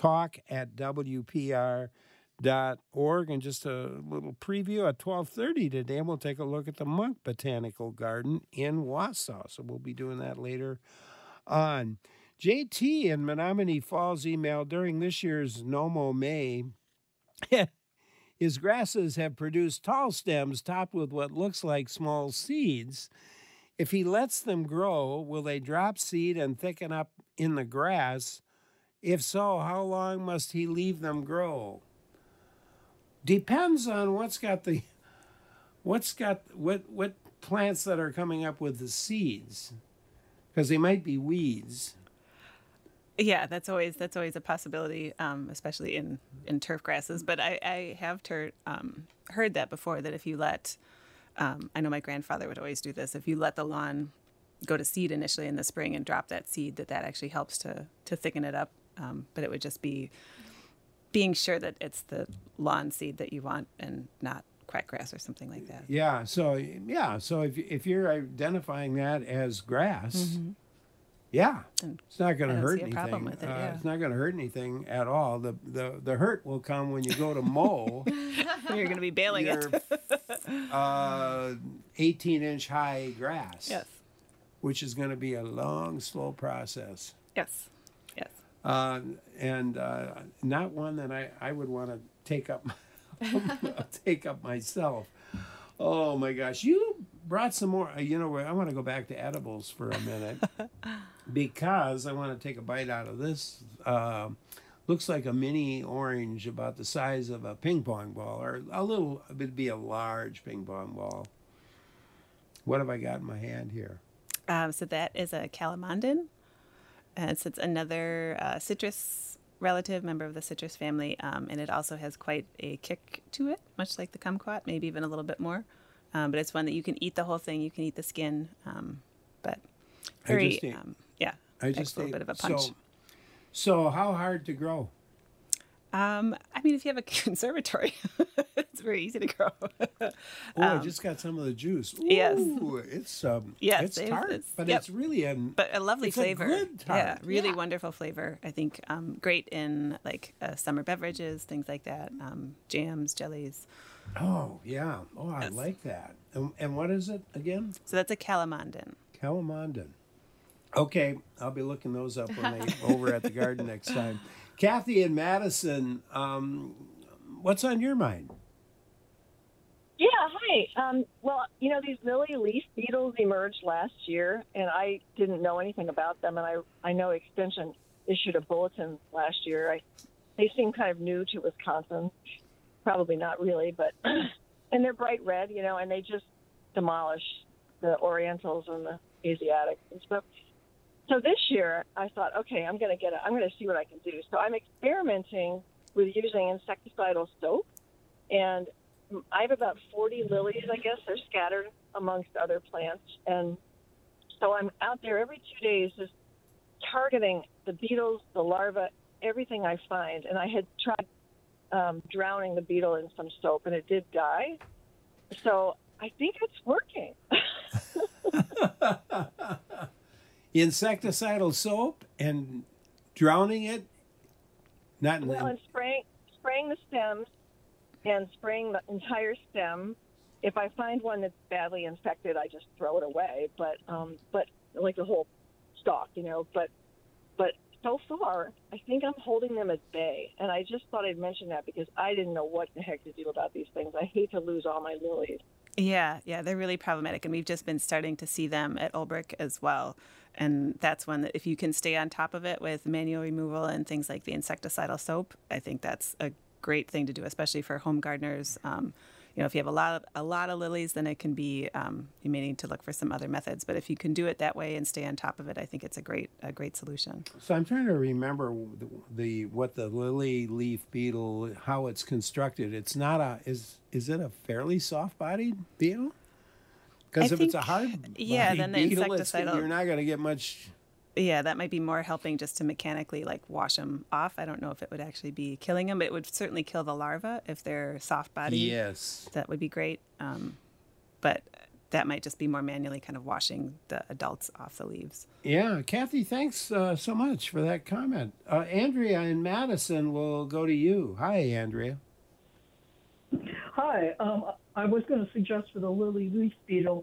talk@wpr.org. And just a little preview at 12:30 today, we'll take a look at the Monk Botanical Garden in Wausau. So we'll be doing that later on. JT in Menominee Falls emailed, during this year's Nomo May, his grasses have produced tall stems topped with what looks like small seeds. If he lets them grow, will they drop seed and thicken up in the grass? If so, how long must he leave them grow? Depends on what plants that are coming up with the seeds, because they might be weeds. Yeah, that's always a possibility, especially in turf grasses. But I have heard that before, that if you let, I know my grandfather would always do this, if you let the lawn go to seed initially in the spring and drop that seed, that actually helps to thicken it up. But it would just be being sure that it's the lawn seed that you want and not quackgrass or something like that. Yeah. So if you're identifying that as grass, mm-hmm. It's not going to hurt anything. Problem with it, It's not going to hurt anything at all. The hurt will come when you go to mow. You're going to be baling your 18-inch high grass. Yes. Which is going to be a long, slow process. Yes. And not one that I would want to take up myself. Oh my gosh, you brought some more. I want to go back to edibles for a minute because I want to take a bite out of this. Looks like a mini orange, about the size of a ping pong ball, or it'd be a large ping pong ball. What have I got in my hand here? So that is a calamondin. So it's another citrus relative, member of the citrus family, and it also has quite a kick to it, much like the kumquat, maybe even a little bit more. But it's one that you can eat the whole thing. You can eat the skin, but very, I just a little bit of a punch. So how hard to grow? I mean, if you have a conservatory, it's very easy to grow. I just got some of the juice. Ooh, yes, it's tart, but it's really a lovely flavor. A good tart. Yeah, really wonderful flavor. I think great in like summer beverages, things like that, jams, jellies. Oh yeah. Oh, I like that. And what is it again? So that's a calamondin. Calamondin. Okay, I'll be looking those up when over at the garden next time. Kathy in Madison, what's on your mind? Yeah, hi. Well, these lily leaf beetles emerged last year, and I didn't know anything about them. And I know Extension issued a bulletin last year. They seem kind of new to Wisconsin. Probably not really, but and they're bright red, and they just demolish the Orientals and the Asiatics and stuff. So this year, I thought, okay, I'm going to see what I can do. So I'm experimenting with using insecticidal soap, and I have about 40 lilies, I guess. They're scattered amongst other plants. And so I'm out there every 2 days just targeting the beetles, the larvae, everything I find. And I had tried drowning the beetle in some soap, and it did die. So I think it's working. Insecticidal soap and drowning it? And spraying the stems and spraying the entire stem. If I find one that's badly infected, I just throw it away. But like the whole stalk, But so far, I think I'm holding them at bay. And I just thought I'd mention that because I didn't know what the heck to do about these things. I hate to lose all my lilies. Yeah, they're really problematic, and we've just been starting to see them at Olbrich as well. And that's one that if you can stay on top of it with manual removal and things like the insecticidal soap, I think that's a great thing to do, especially for home gardeners. If you have a lot of lilies, then it can be you may need to look for some other methods. But if you can do it that way and stay on top of it, I think it's a great solution. So I'm trying to remember what the lily leaf beetle, how it's constructed. It's not is it a fairly soft-bodied beetle? Because if it's a hard then the beetle, insecticidal, you're not going to get much. Yeah, that might be more helping just to mechanically wash them off. I don't know if it would actually be killing them, but it would certainly kill the larvae if they're soft-bodied. Yes. That would be great. But that might just be more manually kind of washing the adults off the leaves. Yeah, Kathy, thanks so much for that comment. Andrea in Madison will go to you. Hi, Andrea. Hi. I was going to suggest for the lily leaf beetle,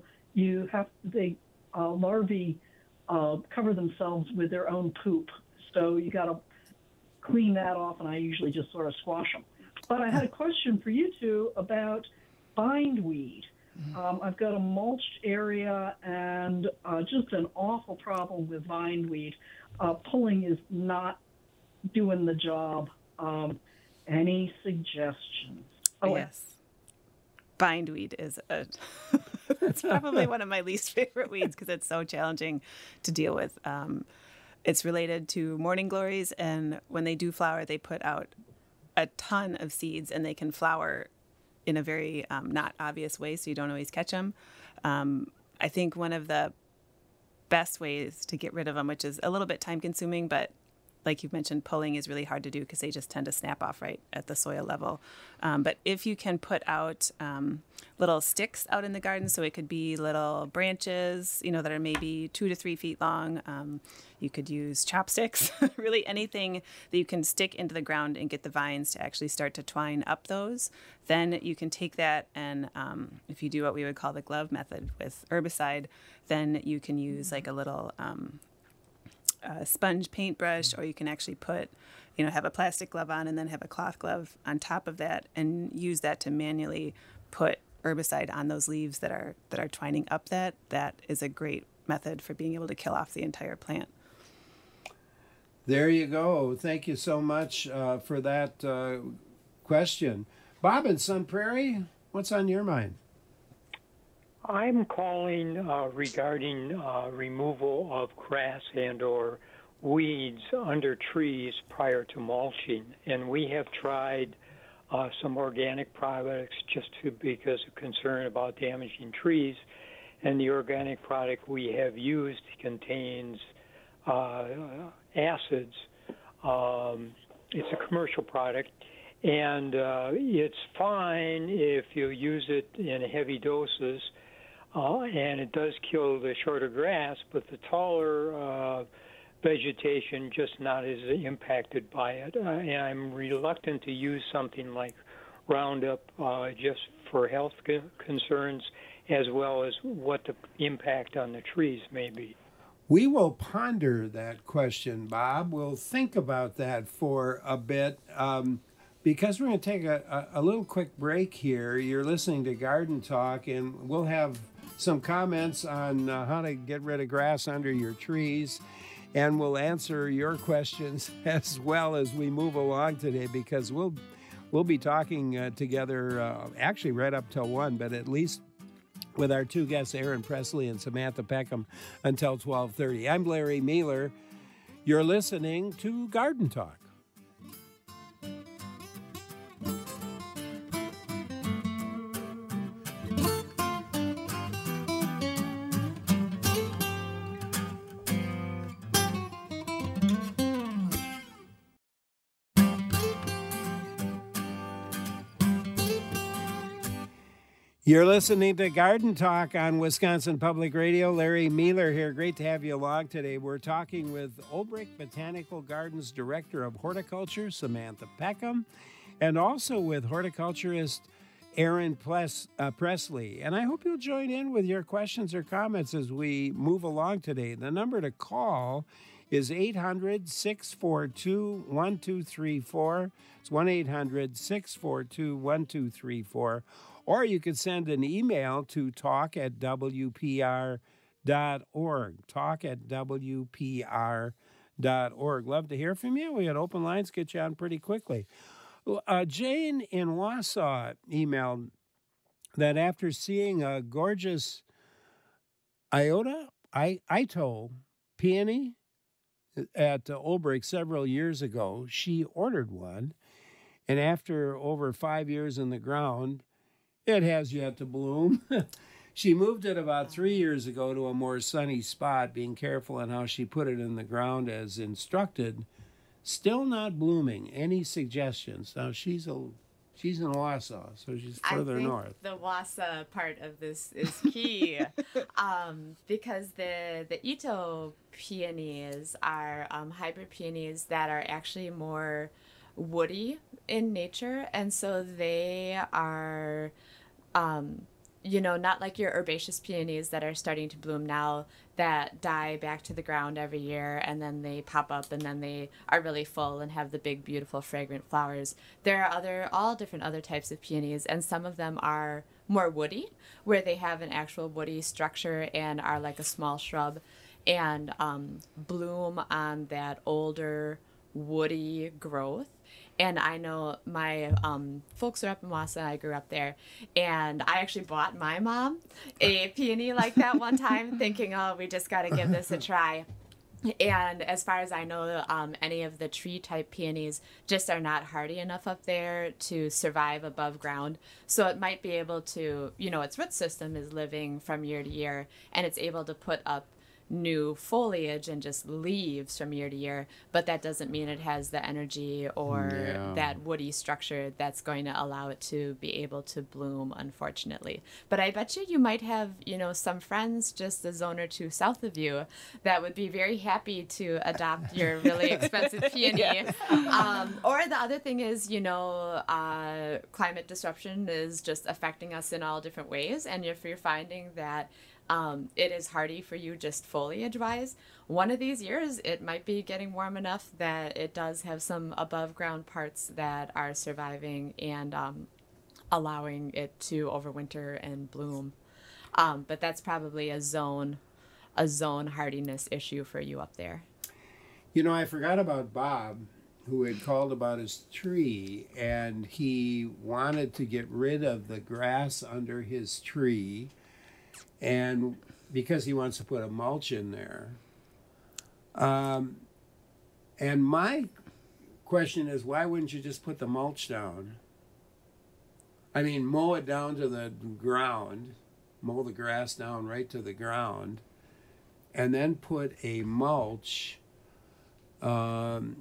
larvae cover themselves with their own poop. So you got to clean that off, and I usually just sort of squash them. But I had a question for you two about bindweed. I've got a mulched area and just an awful problem with bindweed. Pulling is not doing the job. Any suggestions? Yes. Bindweed is it's probably one of my least favorite weeds because it's so challenging to deal with. It's related to morning glories, and when they do flower, they put out a ton of seeds, and they can flower in a very not obvious way, so you don't always catch them. I think one of the best ways to get rid of them, which is a little bit time consuming, but like you've mentioned, pulling is really hard to do because they just tend to snap off right at the soil level. But if you can put out little sticks out in the garden, so it could be little branches, that are maybe 2 to 3 feet long. You could use chopsticks, really anything that you can stick into the ground and get the vines to actually start to twine up those. Then you can take that and if you do what we would call the glove method with herbicide, then you can use like a little sponge paintbrush, or you can actually put, have a plastic glove on and then have a cloth glove on top of that and use that to manually put herbicide on those leaves that are twining up that. That is a great method for being able to kill off the entire plant. There you go. Thank you so much for that question. Bob in Sun Prairie, what's on your mind? I'm calling regarding removal of grass and or weeds under trees prior to mulching. And we have tried some organic products because of concern about damaging trees. And the organic product we have used contains acids. It's a commercial product. And it's fine if you use it in heavy doses. And it does kill the shorter grass, but the taller vegetation just not as impacted by it. And I'm reluctant to use something like Roundup just for health concerns, as well as what the impact on the trees may be. We will ponder that question, Bob. We'll think about that for a bit. because we're going to take a little quick break here, you're listening to Garden Talk, and we'll have some comments on how to get rid of grass under your trees, and we'll answer your questions as well as we move along today, because we'll be talking together actually right up till 1, but at least with our two guests, Aaron Presley and Samantha Peckham, until 12:30. I'm Larry Mealer. You're listening to Garden Talk. You're listening to Garden Talk on Wisconsin Public Radio. Larry Mealer here. Great to have you along today. We're talking with Olbrich Botanical Gardens Director of Horticulture, Samantha Peckham, and also with horticulturist Aaron Presley. And I hope you'll join in with your questions or comments as we move along today. The number to call is 800-642-1234. It's 1-800-642-1234. Or you could send an email to talk@wpr.org, talk@wpr.org. Love to hear from you. We had open lines, get you on pretty quickly. Jane in Wausau emailed that after seeing a gorgeous Ito peony at Olbrich several years ago, she ordered one, and after over 5 years in the ground, it has yet to bloom. She moved it about 3 years ago to a more sunny spot, being careful in how she put it in the ground as instructed. Still not blooming. Any suggestions? Now, she's in Wausau, so she's further north. The Wausau part of this is key because the Ito peonies are hybrid peonies that are actually more woody in nature, and so they are not like your herbaceous peonies that are starting to bloom now that die back to the ground every year and then they pop up and then they are really full and have the big beautiful fragrant flowers. There are all different other types of peonies, and some of them are more woody, where they have an actual woody structure and are like a small shrub and bloom on that older woody growth. And I know my folks are up in Wausau. I grew up there. And I actually bought my mom a peony like that one time, thinking, oh, we just got to give this a try. And as far as I know, any of the tree-type peonies just are not hardy enough up there to survive above ground. So it might be able to, its root system is living from year to year, and it's able to put up new foliage and just leaves from year to year, but that doesn't mean it has the energy or that woody structure that's going to allow it to be able to bloom, unfortunately. But I bet you might have, some friends just a zone or two south of you that would be very happy to adopt your really expensive peony. Or the other thing is, climate disruption is just affecting us in all different ways, and if you're finding that it is hardy for you just foliage-wise, one of these years it might be getting warm enough that it does have some above-ground parts that are surviving and allowing it to overwinter and bloom. But that's probably a zone hardiness issue for you up there. I forgot about Bob, who had called about his tree, and he wanted to get rid of the grass under his tree, and because he wants to put a mulch in there. And my question is, why wouldn't you just put the mulch down? I mean, mow it down to the ground, mow the grass down right to the ground, and then put a mulch. And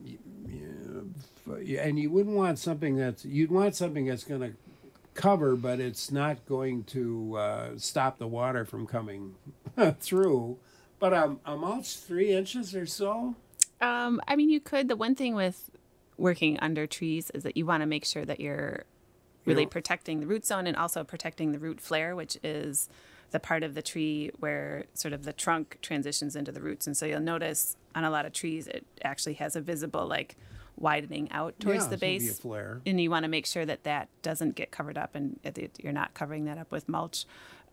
you wouldn't want something you'd want something that's going to cover, but it's not going to stop the water from coming through. But a mulch 3 inches or so? You could. The one thing with working under trees is that you want to make sure that you're really protecting the root zone and also protecting the root flare, which is the part of the tree where sort of the trunk transitions into the roots. And so you'll notice on a lot of trees, it actually has a visible widening out towards Yeah, the so it'll be base. a flare. And you want to make sure that that doesn't get covered up and you're not covering that up with mulch.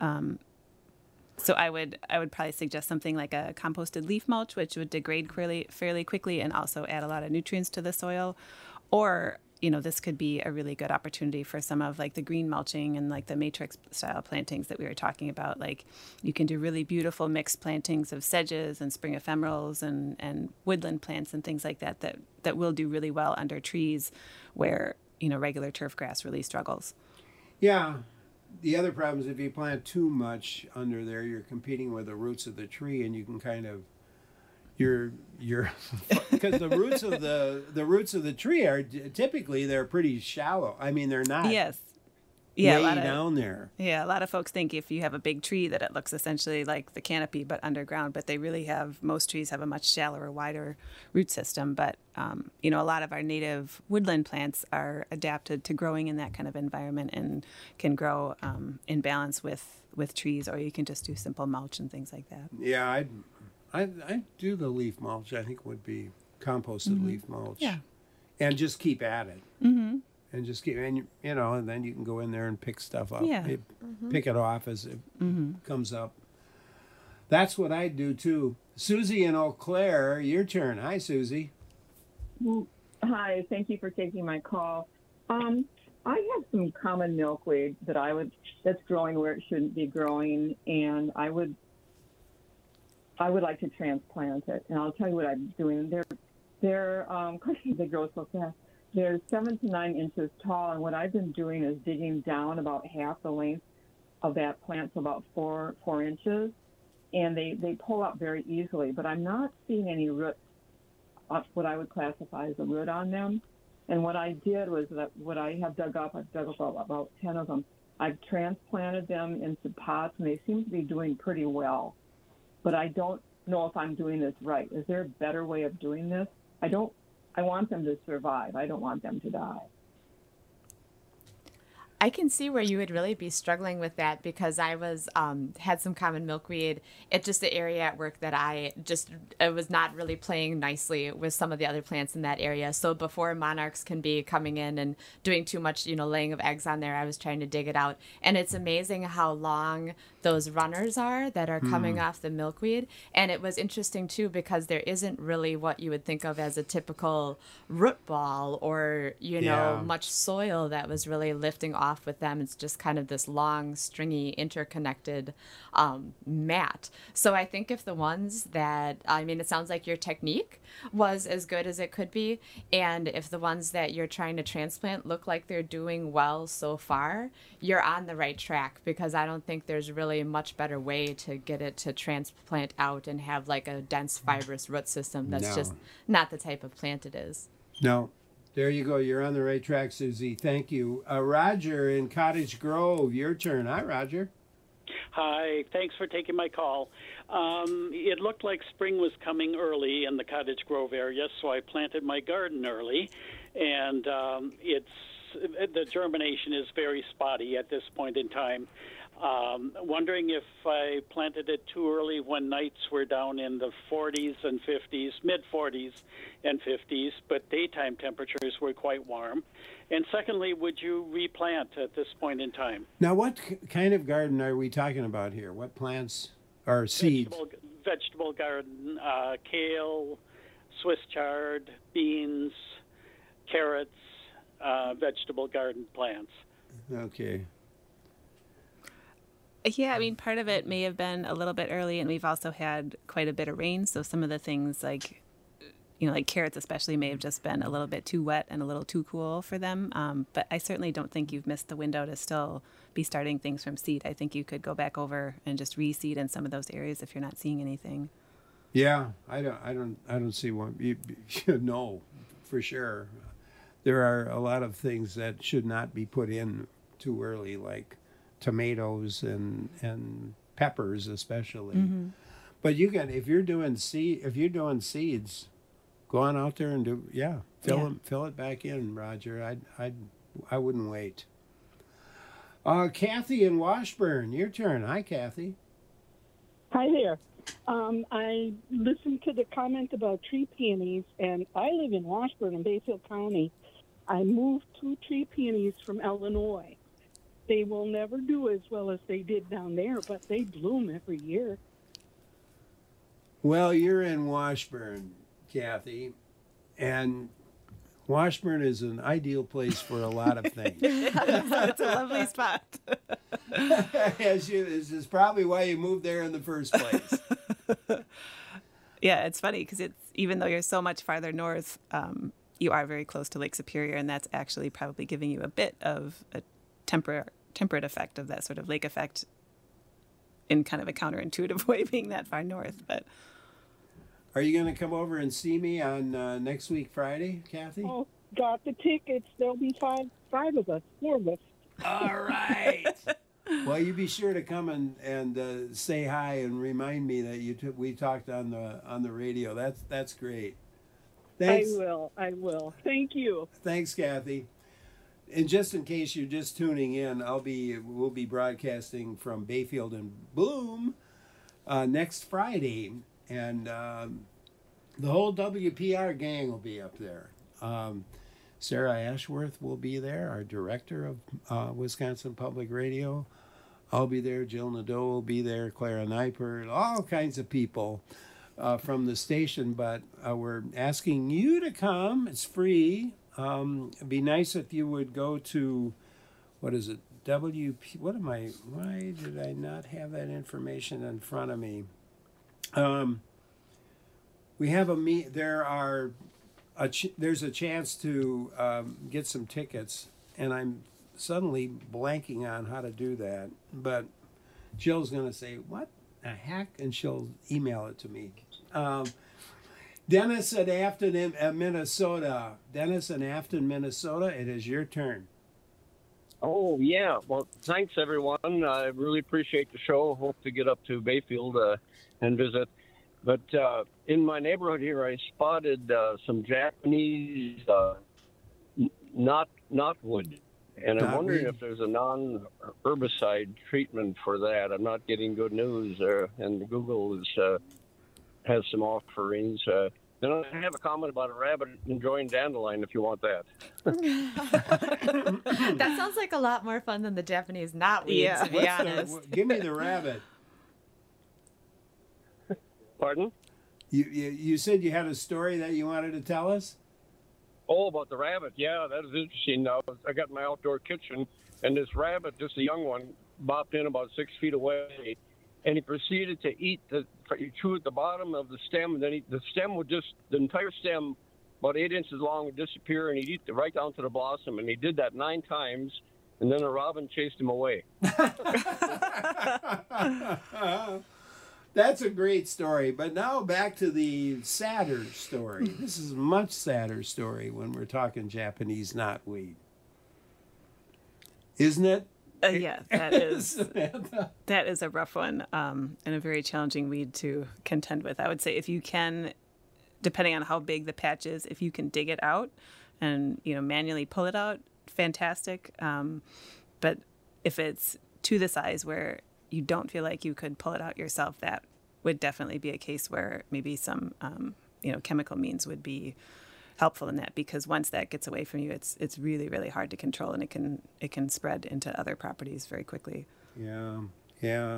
So I would probably suggest something like a composted leaf mulch, which would degrade fairly quickly and also add a lot of nutrients to the soil. Or, this could be a really good opportunity for some of like the green mulching and like the matrix style plantings that we were talking about. Like you can do really beautiful mixed plantings of sedges and spring ephemerals and woodland plants and things like that will do really well under trees where, regular turf grass really struggles. Yeah. The other problem is if you plant too much under there, you're competing with the roots of the tree, and you can kind of you're because the roots of the tree are typically they're pretty shallow. I mean, they're not way down there. Yeah, a lot of folks think if you have a big tree that it looks essentially like the canopy but underground, but most trees have a much shallower, wider root system. But a lot of our native woodland plants are adapted to growing in that kind of environment and can grow in balance with trees, or you can just do simple mulch and things like that. Yeah, I do the leaf mulch. I think would be composted leaf mulch. Yeah, and just keep at it. Mm-hmm. And just keep, and then you can go in there and pick stuff up. Yeah. Pick it off as it comes up. That's what I do too. Susie in Eau Claire, your turn. Hi, Susie. Well, hi, thank you for taking my call. I have some common milkweed that's growing where it shouldn't be growing, and I would like to transplant it. And I'll tell you what I'm doing. They're they grow so fast. They're 7 to 9 inches tall, and what I've been doing is digging down about half the length of that plant, so about 4 inches, and they pull up very easily. But I'm not seeing any roots, what I would classify as a root on them. And what I did was that what I have dug up, I've dug up about 10 of them. I've transplanted them into pots, and they seem to be doing pretty well. But I don't know if I'm doing this right. Is there a better way of doing this? I want them to survive. I don't want them to die. I can see where you would really be struggling with that, because I was had some common milkweed. It's just the area at work that it was not really playing nicely with some of the other plants in that area. So before monarchs can be coming in and doing too much, laying of eggs on there, I was trying to dig it out. And it's amazing how long those runners are that are coming off the milkweed. And it was interesting too, because there isn't really what you would think of as a typical root ball or, much soil that was really lifting off with them. It's just kind of this long, stringy, interconnected mat. So I think if the ones it sounds like your technique was as good as it could be, and if the ones that you're trying to transplant look like they're doing well so far, you're on the right track, because I don't think there's really a much better way to get it to transplant out and have like a dense fibrous root system. That's just not the type of plant it is. No. There you go. You're on the right track, Susie. Thank you. Roger in Cottage Grove, your turn. Hi, Roger. Hi. Thanks for taking my call. It looked like spring was coming early in the Cottage Grove area, so I planted my garden early, and the germination is very spotty at this point in time. Wondering if I planted it too early when nights were down in the 40s and 50s, mid-40s and 50s, but daytime temperatures were quite warm. And secondly, would you replant at this point in time? Now, what kind of garden are we talking about here? What plants are seeds? Vegetable garden, kale, Swiss chard, beans, carrots, vegetable garden plants. Okay. Yeah, part of it may have been a little bit early, and we've also had quite a bit of rain. So some of the things like carrots especially may have just been a little bit too wet and a little too cool for them. But I certainly don't think you've missed the window to still be starting things from seed. I think you could go back over and just reseed in some of those areas if you're not seeing anything. Yeah, I don't see one. No, for sure. There are a lot of things that should not be put in too early, like tomatoes and peppers especially. Mm-hmm. But you can, if you're doing seeds, go on out there and fill it back in, Roger. I wouldn't wait. Kathy in Washburn, your turn. Hi, Kathy. Hi there. I listened to the comment about tree peonies, and I live in Washburn in Bayfield County. I moved 2 tree peonies from Illinois. They will never do as well as they did down there, but they bloom every year. Well, you're in Washburn, Kathy, and Washburn is an ideal place for a lot of things. It's a lovely spot. This is probably why you moved there in the first place. Yeah, it's funny because it's even though you're so much farther north, you are very close to Lake Superior, and that's actually probably giving you a bit of a temperate effect of that sort of lake effect in kind of a counterintuitive way, being that far north. But are you going to come over and see me on next week, Friday, Kathy? Oh, got the tickets. There'll be four of us. All right. Well, you be sure to come and say hi and remind me that we talked on the radio. That's great. Thanks. I will. Thank you. Thanks, Kathy. And just in case you're just tuning in, we'll be broadcasting from Bayfield and Bloom next Friday, and the whole WPR gang will be up there. Sarah Ashworth will be there, our director of Wisconsin Public Radio. I'll be there. Jill Nadeau will be there. Clara Neipert, all kinds of people from the station. But we're asking you to come. It's free. It'd be nice if you would go to, what is it? Why did I not have that information in front of me? We have there's a chance to get some tickets, and I'm suddenly blanking on how to do that. But Jill's going to say, what the heck? And she'll email it to me. Dennis at Afton, Minnesota. Dennis in Afton, Minnesota, it is your turn. Oh, yeah. Well, thanks, everyone. I really appreciate the show. Hope to get up to Bayfield and visit. But in my neighborhood here, I spotted some Japanese knotwood. And I'm wondering if there's a non-herbicide treatment for that. I'm not getting good news, and Google has some offerings. Then I have a comment about a rabbit enjoying dandelion, if you want that. That sounds like a lot more fun than the Japanese knotweed, to be honest. Give me the rabbit. Pardon? You said you had a story that you wanted to tell us? Oh, about the rabbit. Yeah, that is interesting. I got my outdoor kitchen, and this rabbit, just a young one, bopped in about 6 feet away, and he proceeded to chew at the bottom of the stem, and then the entire stem, about 8 inches long, would disappear, and he'd eat right down to the blossom, and he did that 9 times, and then a robin chased him away. That's a great story. But now back to the sadder story. This is a much sadder story when we're talking Japanese knotweed. Isn't it? Yeah, that is that is a rough one and a very challenging weed to contend with. I would say if you can, depending on how big the patch is, if you can dig it out and manually pull it out, fantastic. But if it's to the size where you don't feel like you could pull it out yourself, that would definitely be a case where maybe some chemical means would be helpful in that, because once that gets away from you, it's really, really hard to control, and it can spread into other properties very quickly. Yeah.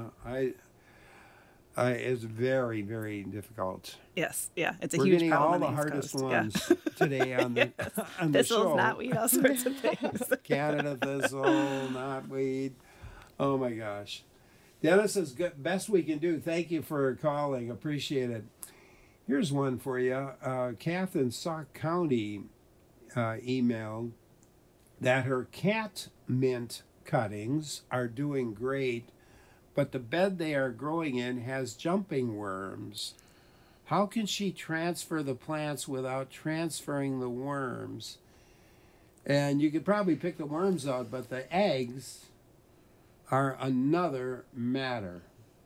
It's very, very difficult. Yes, yeah, it's a We're huge getting problem. all the hardest ones today on the on the Thistles, show. knotweed, all sorts of things. Canada thistle, knotweed. Oh my gosh. Dennis, is good. Best we can do. Thank you for calling. Appreciate it. Here's one for you. Kath in Sauk County emailed that her cat mint cuttings are doing great, but the bed they are growing in has jumping worms. How can she transfer the plants without transferring the worms? And you could probably pick the worms out, but the eggs are another matter.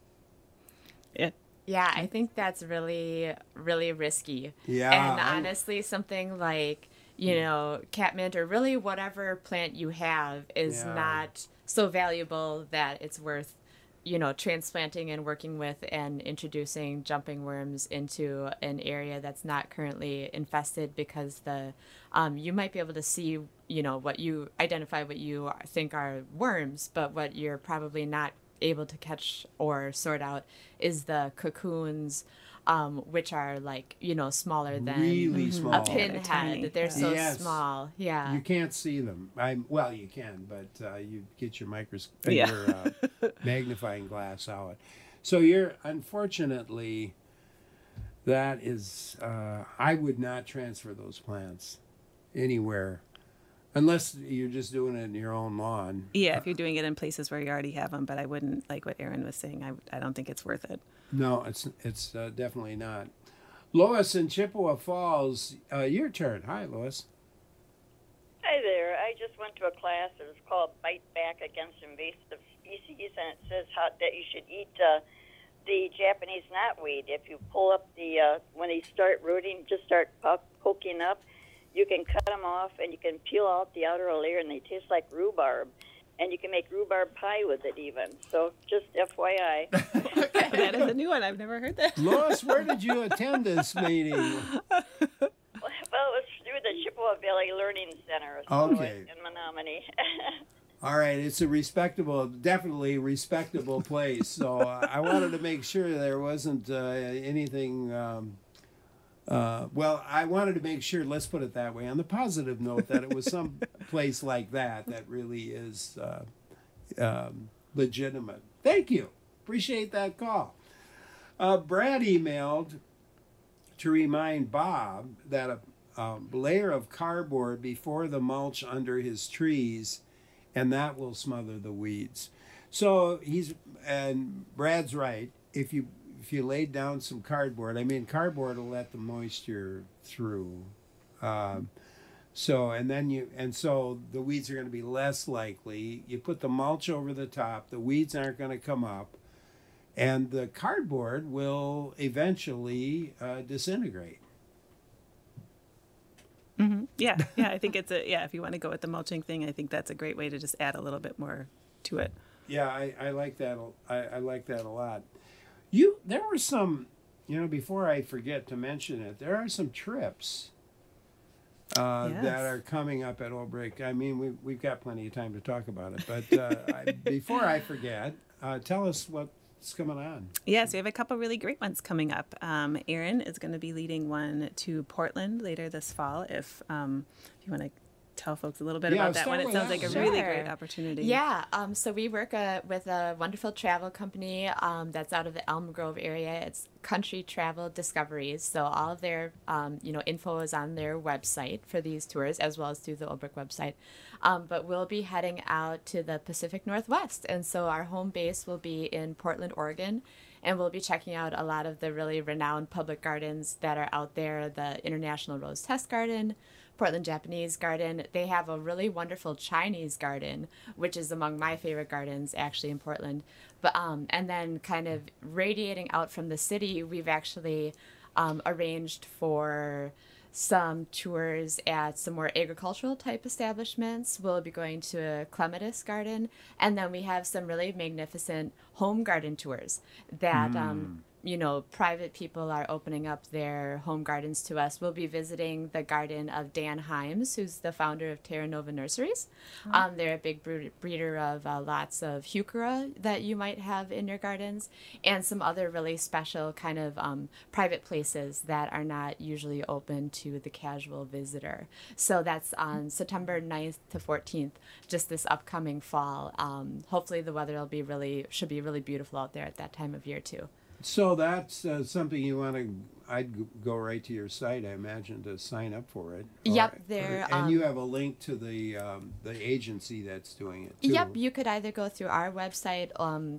Yeah, I think that's really, really risky. Yeah. And honestly, something like, catmint or really whatever plant you have is not so valuable that it's worth, transplanting and working with and introducing jumping worms into an area that's not currently infested, because you might be able to see, what you identify what you think are worms, but what you're probably not able to catch or sort out is the cocoons, which are like, smaller than really small. a pinhead. They're so Yes. small. Yeah. You can't see them. Well, you can, but you get your Yeah. your magnifying glass out. So unfortunately, that is, I would not transfer those plants anywhere unless you're just doing it in your own lawn. Yeah, if you're doing it in places where you already have them, but I wouldn't, like what Aaron was saying, I don't think it's worth it. No, it's definitely not. Lois in Chippewa Falls, your turn. Hi, Lois. Hi there. I just went to a class. It was called Bite Back Against Invasive Species, and it says that you should eat the Japanese knotweed. If you pull up when they start rooting, just start poking up, you can cut them off and you can peel out the outer layer, and they taste like rhubarb. And you can make rhubarb pie with it even. So just FYI. That is a new one. I've never heard that. Lois, where did you attend this meeting? Well, it was through the Chippewa Valley Learning Center Okay. in Menominee. All right, it's a definitely respectable place. So I wanted to make sure there wasn't anything. Well, I wanted to make sure, let's put it that way, on the positive note, that it was some place like that really is legitimate. Thank you. Appreciate that call. Brad emailed to remind Bob that a layer of cardboard before the mulch under his trees, and that will smother the weeds. So and Brad's right. If you laid down some cardboard, cardboard will let the moisture through. So the weeds are going to be less likely. You put the mulch over the top, the weeds aren't going to come up, and the cardboard will eventually disintegrate. Mm-hmm. Yeah, I think if you want to go with the mulching thing, I think that's a great way to just add a little bit more to it. Yeah, I like that. I like that a lot. There were some, before I forget to mention it, there are some trips that are coming up at Olbrich. We've got plenty of time to talk about it, but before I forget, tell us what's coming on. Yes, we have a couple really great ones coming up. Aaron is going to be leading one to Portland later this fall. If you want to tell folks a little bit about that one. It sounds like a really great opportunity. Yeah. So we work with a wonderful travel company that's out of the Elm Grove area. It's Country Travel Discoveries. So all of their info is on their website for these tours, as well as through the Olbrich website. But we'll be heading out to the Pacific Northwest, and so our home base will be in Portland, Oregon. And we'll be checking out a lot of the really renowned public gardens that are out there, the International Rose Test Garden, Portland Japanese Garden. They have a really wonderful Chinese garden, which is among my favorite gardens actually in Portland. But and then kind of radiating out from the city, we've actually arranged for some tours at some more agricultural type establishments. We'll be going to a clematis garden, and then we have some really magnificent home garden tours that private people are opening up their home gardens to us. We'll be visiting the garden of Dan Himes, who's the founder of Terra Nova Nurseries. They're a big breeder of lots of heuchera that you might have in your gardens, and some other really special kind of private places that are not usually open to the casual visitor. So that's on September 9th to 14th, just this upcoming fall. Hopefully the weather should be really beautiful out there at that time of year too. So that's something you want to. I'd go right to your site, I imagine, to sign up for it. Yep, and you have a link to the agency that's doing it too. Yep, you could either go through our website,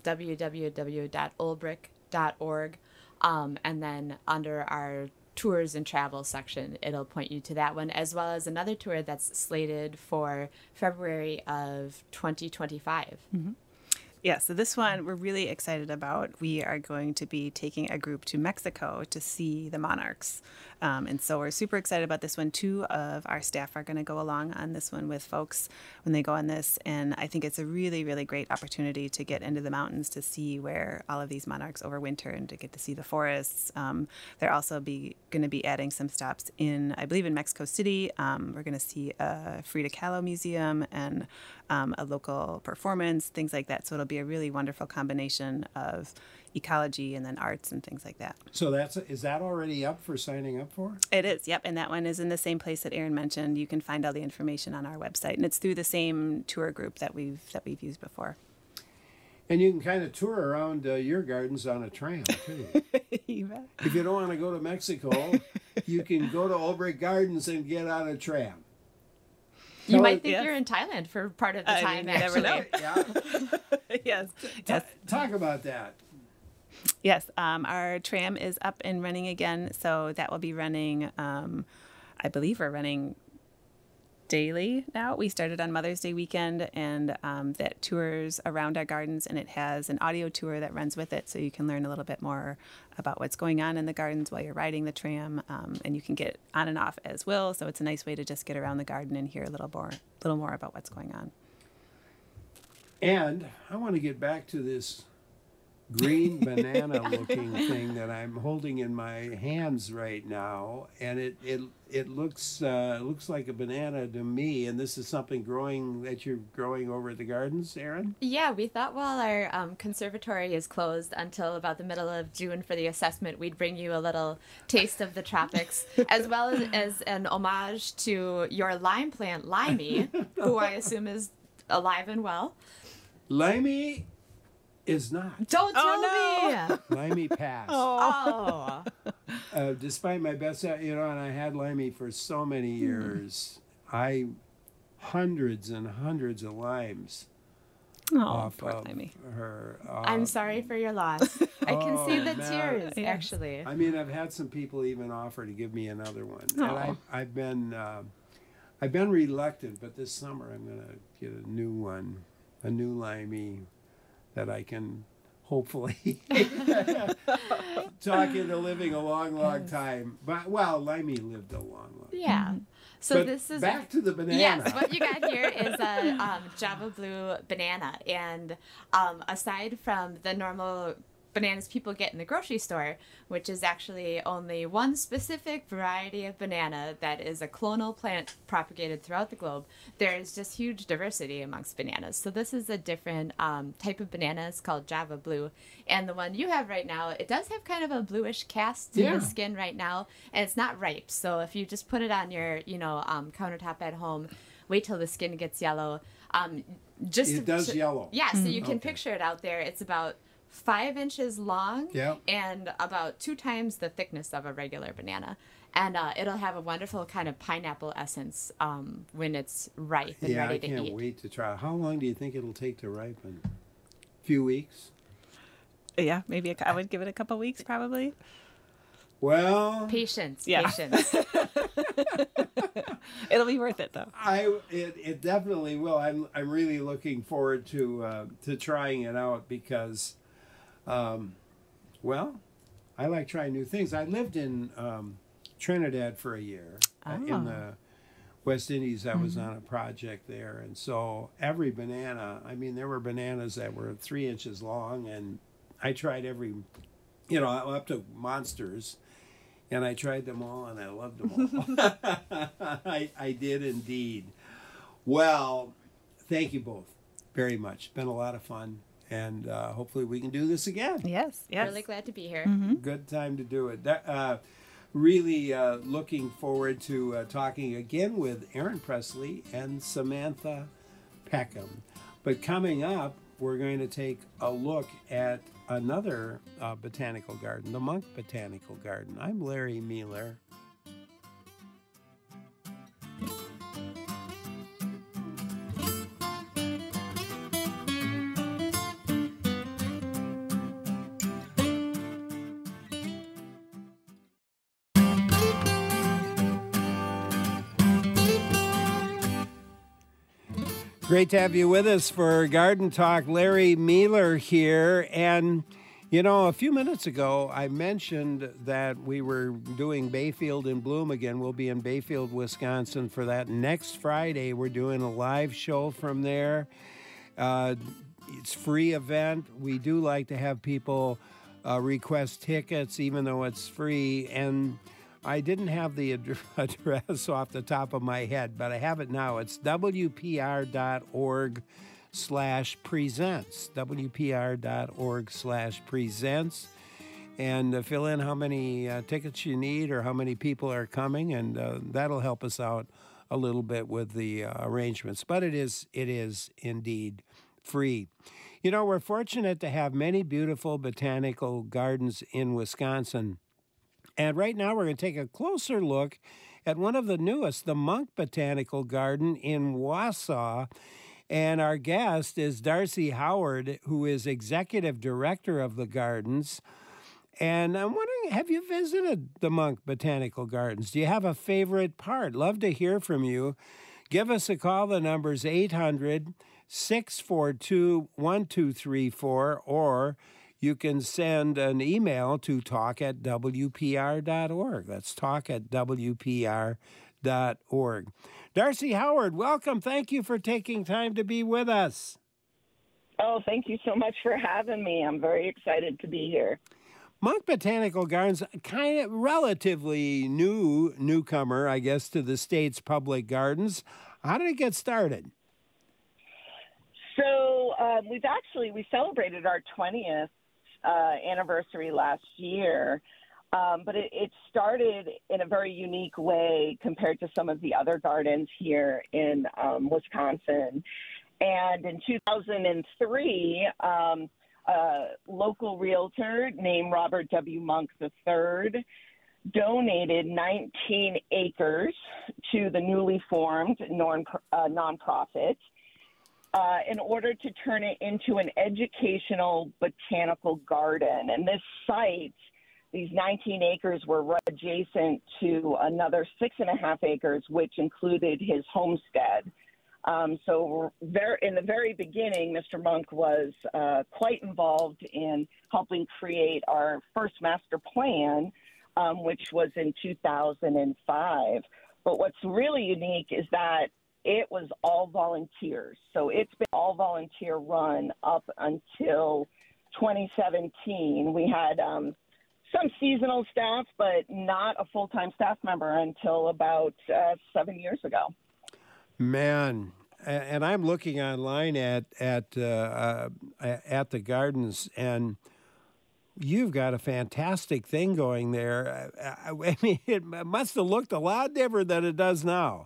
www.olbrich.org, and then under our tours and travel section, it'll point you to that one, as well as another tour that's slated for February of 2025. Mm-hmm. Yeah, so this one we're really excited about. We are going to be taking a group to Mexico to see the monarchs. And so we're super excited about this one. 2 of our staff are going to go along on this one with folks when they go on this. And I think it's a really, really great opportunity to get into the mountains to see where all of these monarchs overwinter and to get to see the forests. They're also going to be adding some stops in, I believe, in Mexico City. We're going to see a Frida Kahlo museum and a local performance, things like that. So it'll be a really wonderful combination of ecology and then arts and things like that. So is that already up for signing up for? It is, yep. And that one is in the same place that Aaron mentioned. You can find all the information on our website, and it's through the same tour group that we've used before. And you can kind of tour around your gardens on a tram, too. You bet. If you don't want to go to Mexico, you can go to Olbrich Gardens and get on a tram. You might think you're in Thailand for part of the time, you never know. Yeah. Yes. Talk about that. Yes, our tram is up and running again, so that will be running, I believe we're running daily now. We started on Mother's Day weekend, and that tours around our gardens, and it has an audio tour that runs with it, so you can learn a little bit more about what's going on in the gardens while you're riding the tram, and you can get on and off as well, so it's a nice way to just get around the garden and hear a little more about what's going on. And I want to get back to this green banana looking thing that I'm holding in my hands right now, and it looks like a banana to me. And this is something that you're growing over at the gardens, Aaron? Yeah, we thought while our conservatory is closed until about the middle of June for the assessment, we'd bring you a little taste of the tropics, as well as an homage to your lime plant, Limey, who I assume is alive and well. Limey is not. Don't tell me. Limey passed. Oh. Despite my best, and I had Limey for so many years. Hundreds and hundreds of limes off poor of Limey. her. I'm sorry for your loss. I can see the tears, actually. I mean, I've had some people even offer to give me another one, and I've been reluctant. But this summer, I'm going to get a new one, a new Limey that I can hopefully talk into living a long, long time. But Limey lived a long, long time. Yeah. So but this is back to the banana. Yes, what you got here is a Java Blue banana, and aside from the normal bananas people get in the grocery store, which is actually only one specific variety of banana that is a clonal plant propagated throughout the globe, there is just huge diversity amongst bananas. So this is a different type of banana. It's called Java Blue. And the one you have right now, it does have kind of a bluish cast to the skin right now, and it's not ripe. So if you just put it on your, countertop at home, wait till the skin gets yellow. It does yellow. Yeah, so you can picture it out there. It's about 5 inches long and about 2 times the thickness of a regular banana. And it'll have a wonderful kind of pineapple essence when it's ripe and ready to eat. I can't wait to try. How long do you think it'll take to ripen? A few weeks? Yeah, maybe I would give it a couple weeks probably. Well, patience. It'll be worth it, though. It definitely will. I'm really looking forward to trying it out because, I like trying new things. I lived in Trinidad for a year in the West Indies. I was on a project there, and so every banana. I mean, there were bananas that were 3 inches long, and I tried every, up to monsters. And I tried them all, and I loved them all. I did indeed. Well, thank you both very much. It's been a lot of fun, and hopefully we can do this again. Yes. Really glad to be here. Good time to do it. Really looking forward to talking again with Aaron Presley and Samantha Peckham. But coming up, we're going to take a look at another botanical garden, the Monk Botanical Garden. I'm Larry Mealer. Great to have you with us for Garden Talk. Larry Mealer here. And, you know, a few minutes ago, I mentioned that we were doing Bayfield in Bloom again. We'll be in Bayfield, Wisconsin for that next Friday. We're doing a live show from there. It's a free event. We do like to have people request tickets, even though it's free. And I didn't have the address off the top of my head, but I have it now. It's WPR.org/presents. WPR.org/presents. And fill in how many tickets you need or how many people are coming, and that'll help us out a little bit with the arrangements. But it is indeed free. You know, we're fortunate to have many beautiful botanical gardens in Wisconsin. And right now we're going to take a closer look at one of the newest, the Monk Botanical Garden in Wausau. And our guest is Darcy Howard, who is executive director of the gardens. And I'm wondering, have you visited the Monk Botanical Gardens? Do you have a favorite part? Love to hear from you. Give us a call. The number's 800-642-1234, or you can send an email to talk@wpr.org. That's talk@wpr.org. Darcy Howard, welcome. Thank you for taking time to be with us. Oh, thank you so much for having me. I'm very excited to be here. Monk Botanical Gardens, kind of relatively newcomer, I guess, to the state's public gardens. How did it get started? So we celebrated our 20th anniversary last year, but it started in a very unique way compared to some of the other gardens here in Wisconsin. And in 2003, a local realtor named Robert W. Monk III donated 19 acres to the newly formed nonprofit in order to turn it into an educational botanical garden. And this site, these 19 acres, were right adjacent to another 6.5 acres, which included his homestead. So in the very beginning, Mr. Monk was quite involved in helping create our first master plan, which was in 2005. But what's really unique is that it was all volunteers. So it's been all volunteer run up until 2017. We had some seasonal staff, but not a full-time staff member until about 7 years ago. Man, and I'm looking online at the gardens, and you've got a fantastic thing going there. I mean, it must have looked a lot different than it does now.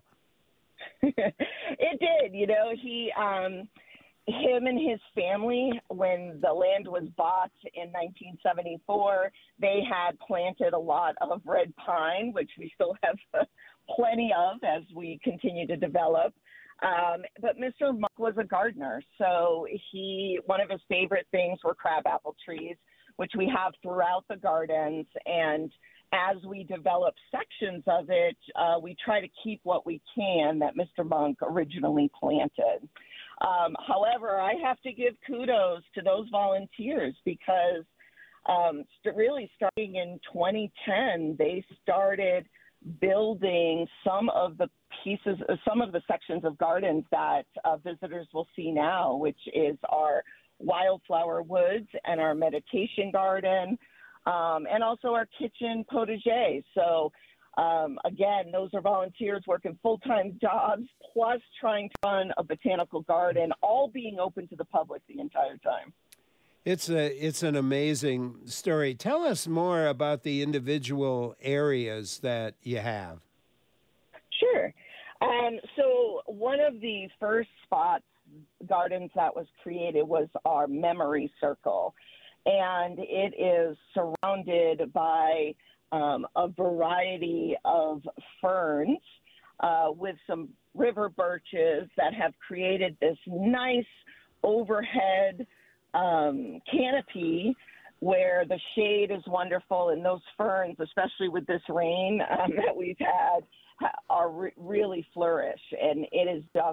It did. You know, him and his family, when the land was bought in 1974, they had planted a lot of red pine, which we still have plenty of as we continue to develop. But Mr. Monk was a gardener, so one of his favorite things were crabapple trees, which we have throughout the gardens. And as we develop sections of it, we try to keep what we can that Mr. Monk originally planted. However, I have to give kudos to those volunteers because really starting in 2010, they started building some of the sections of gardens that visitors will see now, which is our wildflower woods and our meditation garden, and also our kitchen potager. So again, those are volunteers working full-time jobs, plus trying to run a botanical garden, all being open to the public the entire time. It's an amazing story. Tell us more about the individual areas that you have. Sure. So one of the first gardens that was created was our memory circle. And it is surrounded by a variety of ferns with some river birches that have created this nice overhead canopy where the shade is wonderful, and those ferns, especially with this rain that we've had, are really flourish. And it is just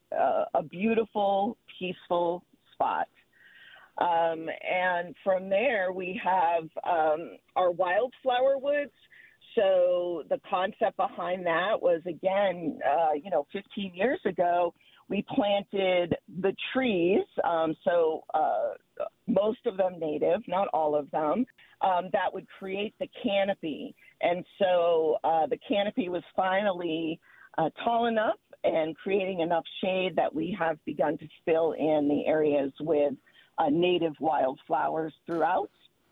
a beautiful, peaceful spot. And from there, we have our wildflower woods. So the concept behind that was, again, 15 years ago, we planted the trees, most of them native, not all of them, that would create the canopy. And so the canopy was finally tall enough and creating enough shade that we have begun to fill in the areas with native wildflowers throughout.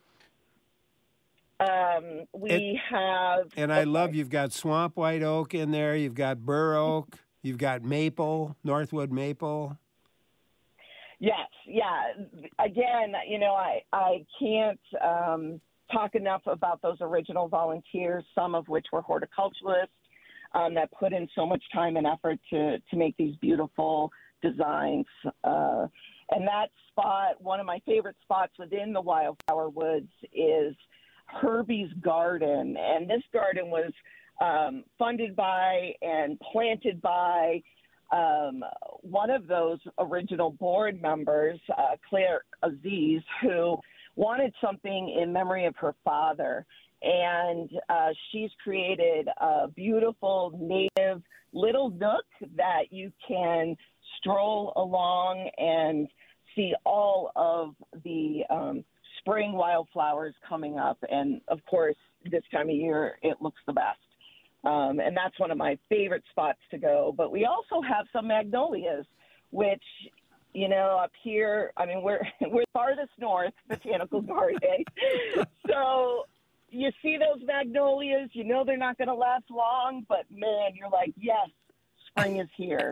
We have... And I love you've got swamp white oak in there, you've got bur oak, you've got maple, Northwood maple. Yes, yeah. Again, I can't talk enough about those original volunteers, some of which were horticulturalists that put in so much time and effort to make these beautiful designs. And that spot, one of my favorite spots within the Wildflower Woods, is Herbie's Garden. And this garden was funded by and planted by one of those original board members, Claire Aziz, who wanted something in memory of her father. And she's created a beautiful native little nook that you can stroll along and see all of the spring wildflowers coming up. And, of course, this time of year, it looks the best. And that's one of my favorite spots to go. But we also have some magnolias, which, up here, we're farthest north, Botanical Garden. So you see those magnolias, they're not going to last long, but, man, you're like, yes, spring is here.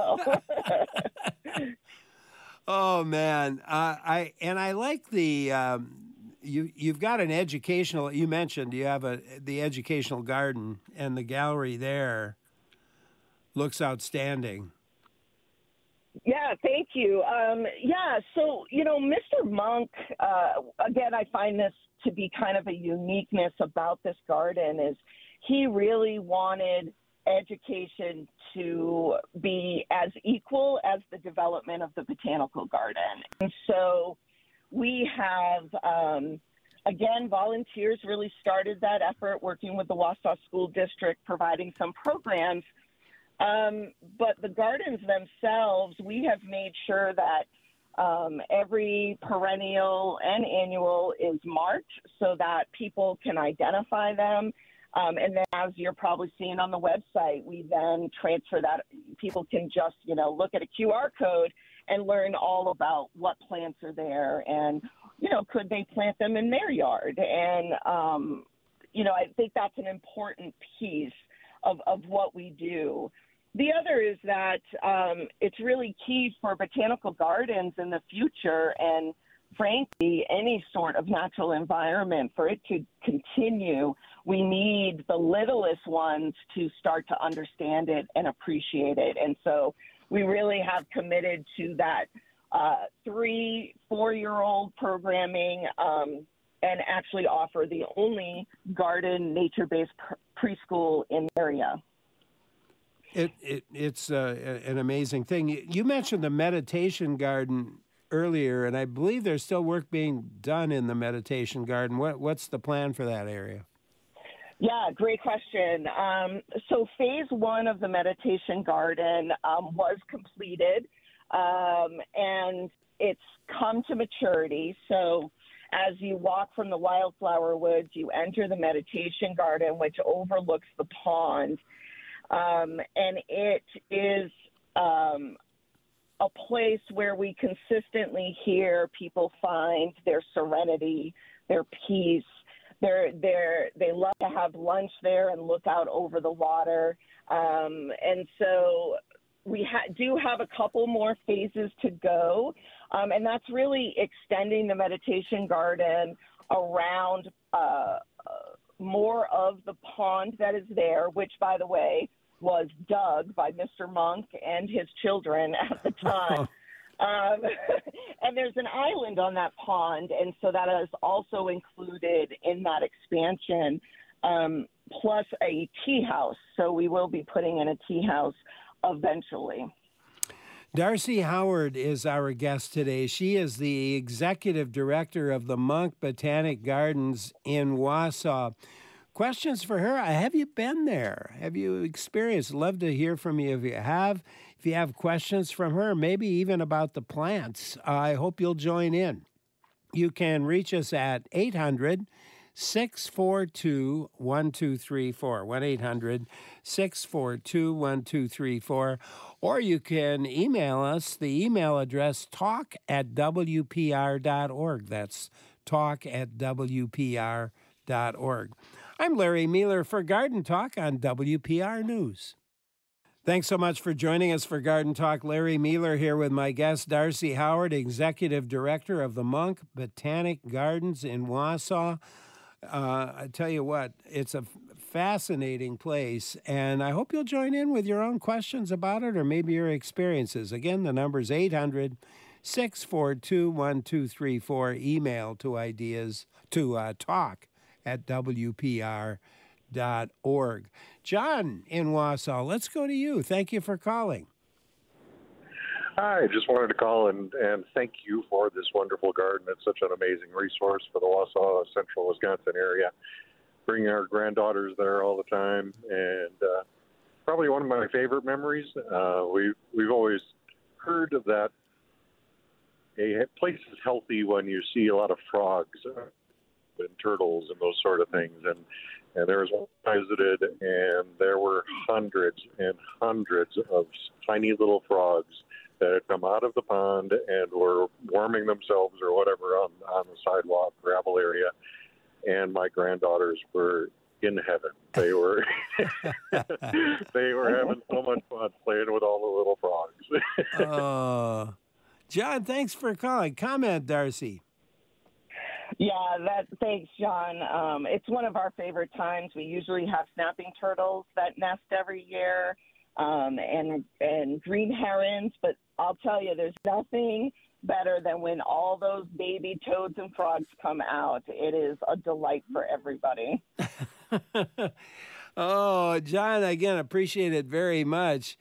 Oh, man. I like the... You've got an educational, you mentioned you have the educational garden, and the gallery there looks outstanding. Yeah, thank you. So, Mr. Monk, again, I find this to be kind of a uniqueness about this garden is he really wanted education to be as equal as the development of the botanical garden. And so we have, again, volunteers really started that effort, working with the Wausau School District, providing some programs. But the gardens themselves, we have made sure that every perennial and annual is marked so that people can identify them. And then, as you're probably seeing on the website, we then transfer that. People can just, look at a QR code and learn all about what plants are there and, could they plant them in their yard? And, I think that's an important piece of what we do. The other is that it's really key for botanical gardens in the future and, frankly, any sort of natural environment, for it to continue, we need the littlest ones to start to understand it and appreciate it. And so we really have committed to that 3-4-year-old programming and actually offer the only garden nature-based preschool in the area. It's an amazing thing. You mentioned the meditation garden earlier, and I believe there's still work being done in the meditation garden. What's the plan for that area? Yeah, great question. So phase 1 of the meditation garden was completed, and it's come to maturity. So as you walk from the Wildflower Woods, you enter the meditation garden, which overlooks the pond. And it is a place where we consistently hear people find their serenity, their peace. They love to have lunch there and look out over the water. And so we do have a couple more phases to go. And that's really extending the meditation garden around more of the pond that is there, which, by the way, was dug by Mr. Monk and his children at the time. And there's an island on that pond, and so that is also included in that expansion, plus a tea house. So we will be putting in a tea house eventually. Darcy Howard is our guest today. She is the executive director of the Monk Botanic Gardens in Wausau. Questions for her? Have you been there? Have you experienced? Love to hear from you if you have. If you have questions from her, maybe even about the plants, I hope you'll join in. You can reach us at 800-642-1234, 1-800-642-1234, or you can email us. The email address, talk@wpr.org. That's talk@wpr.org. I'm Larry Mealer for Garden Talk on WPR News. Thanks so much for joining us for Garden Talk. Larry Mealer here with my guest, Darcy Howard, Executive Director of the Monk Botanic Gardens in Wausau. I tell you what, it's a fascinating place, and I hope you'll join in with your own questions about it or maybe your experiences. Again, the number is 800-642-1234. Email to ideas to talk@wpr.org. John in Wausau, let's go to you. Thank you for calling. Hi, just wanted to call and thank you for this wonderful garden. It's such an amazing resource for the Wausau, central Wisconsin area. Bring our granddaughters there all the time, and probably one of my favorite memories. We've always heard that a place is healthy when you see a lot of frogs and turtles and those sort of things. And there was one I visited, and there were hundreds and hundreds of tiny little frogs that had come out of the pond and were warming themselves or whatever on the sidewalk, gravel area. And my granddaughters were in heaven. They were they were having so much fun playing with all the little frogs. Oh, John, thanks for calling. Comment, Darcy. Yeah, thanks, John. It's one of our favorite times. We usually have snapping turtles that nest every year, and green herons. But I'll tell you, there's nothing better than when all those baby toads and frogs come out. It is a delight for everybody. Oh, John, again, appreciate it very much.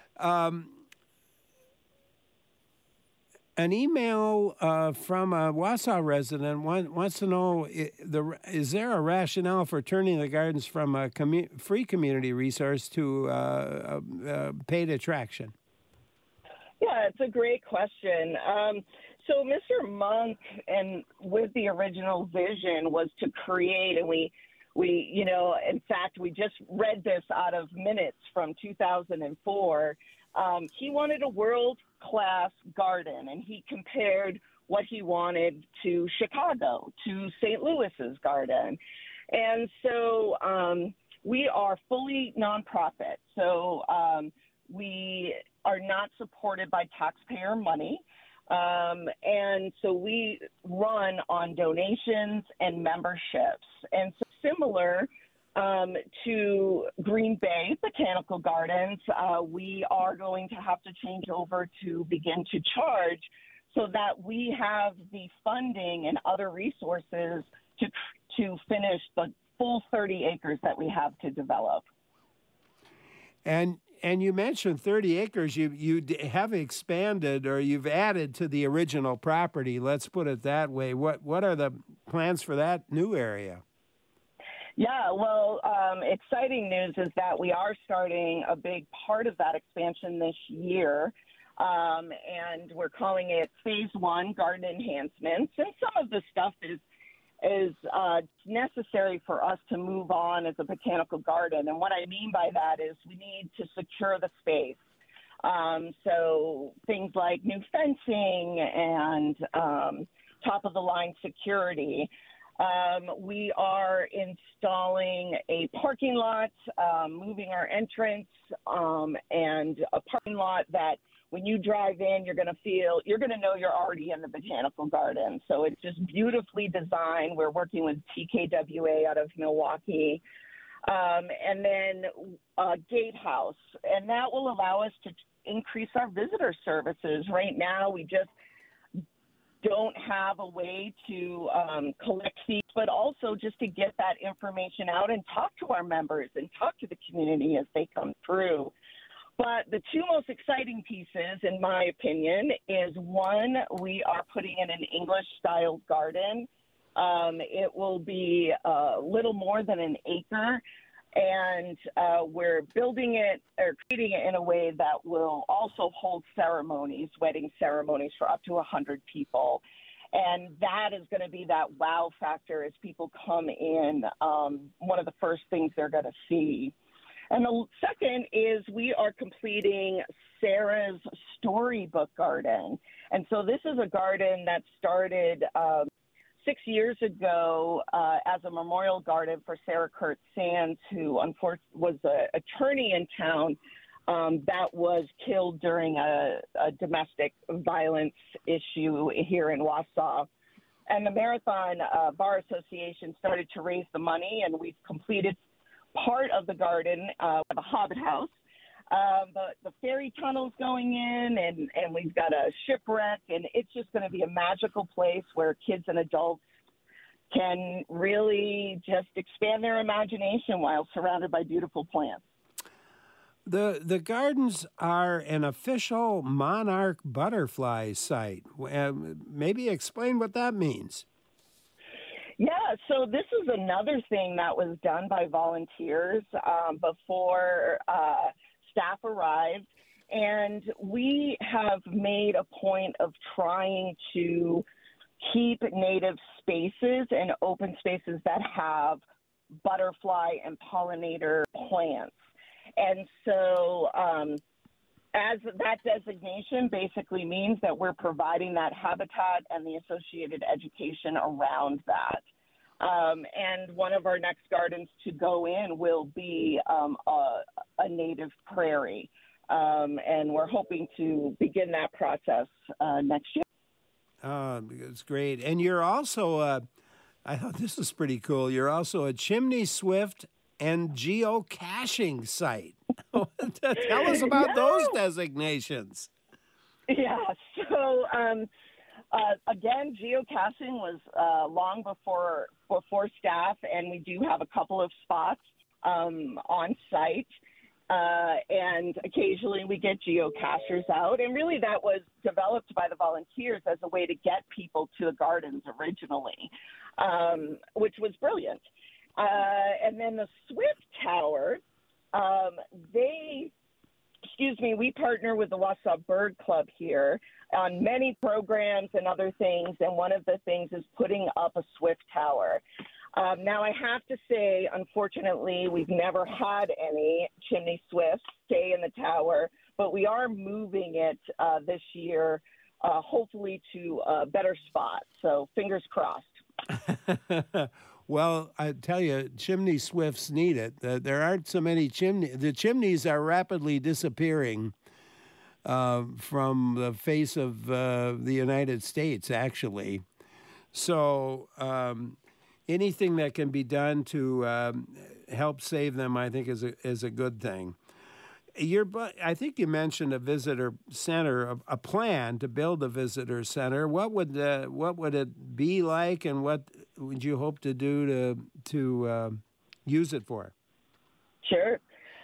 An email from a Wausau resident wants to know, is there a rationale for turning the gardens from a free community resource to a paid attraction? Yeah, it's a great question. So Mr. Monk, and with the original vision, was to create, and we in fact, we just read this out of minutes from 2004. He wanted a world-class garden, and he compared what he wanted to Chicago, to St. Louis's garden. And so we are fully nonprofit. So we are not supported by taxpayer money. And so we run on donations and memberships. And so similar to Green Bay Botanical Gardens, we are going to have to change over to begin to charge so that we have the funding and other resources to finish the full 30 acres that we have to develop. And you mentioned 30 acres. You have expanded, or you've added to the original property. Let's put it that way. What are the plans for that new area? Yeah, well, exciting news is that we are starting a big part of that expansion this year, and we're calling it Phase 1 Garden Enhancements. And some of the stuff is necessary for us to move on as a botanical garden. And what I mean by that is we need to secure the space. So things like new fencing and top-of-the-line security. We are installing a parking lot, moving our entrance, and a parking lot that when you drive in, you're going to know you're already in the botanical garden. So it's just beautifully designed. We're working with TKWA out of Milwaukee. And then a gatehouse, and that will allow us to increase our visitor services. Right now, we just don't have a way to collect fees, but also just to get that information out and talk to our members and talk to the community as they come through. But the two most exciting pieces, in my opinion, is one, we are putting in an English-style garden. It will be a little more than an acre, and we're building it or creating it in a way that will also hold ceremonies, wedding ceremonies for up to 100 people. And that is going to be that wow factor as people come in. One of the first things they're going to see. And the second is we are completing Sarah's Storybook Garden. And so this is a garden that started 6 years ago as a memorial garden for Sarah Kurt Sands, who was an attorney in town that was killed during a domestic violence issue here in Wausau. And the Marathon Bar Association started to raise the money, and we've completed part of the garden with a hobbit house. But the ferry tunnel's going in, and we've got a shipwreck, and it's just going to be a magical place where kids and adults can really just expand their imagination while surrounded by beautiful plants. The gardens are an official monarch butterfly site. Maybe explain what that means. Yeah, so this is another thing that was done by volunteers before staff arrived. And we have made a point of trying to keep native spaces and open spaces that have butterfly and pollinator plants. And so as that designation basically means that we're providing that habitat and the associated education around that. And one of our next gardens to go in will be a native prairie. And we're hoping to begin that process next year. It's great. And you're also, I thought this was pretty cool, you're also a chimney swift and geocaching site. Tell us about those designations. Yeah, so again, geocaching was long before staff, and we do have a couple of spots on site. And occasionally we get geocachers out. And really that was developed by the volunteers as a way to get people to the gardens originally, which was brilliant. And then the Swift Tower, we partner with the Wausau Bird Club here on many programs and other things. And one of the things is putting up a Swift Tower. Now, I have to say, unfortunately, we've never had any chimney swifts stay in the tower, but we are moving it this year, hopefully to a better spot. So fingers crossed. Well, I tell you, chimney swifts need it. There aren't so many chimneys. The chimneys are rapidly disappearing from the face of the United States, actually. So anything that can be done to help save them, I think, is a good thing. I think you mentioned a visitor center, a plan to build a visitor center. What would it be like, and what would you hope to do to use it for? Sure.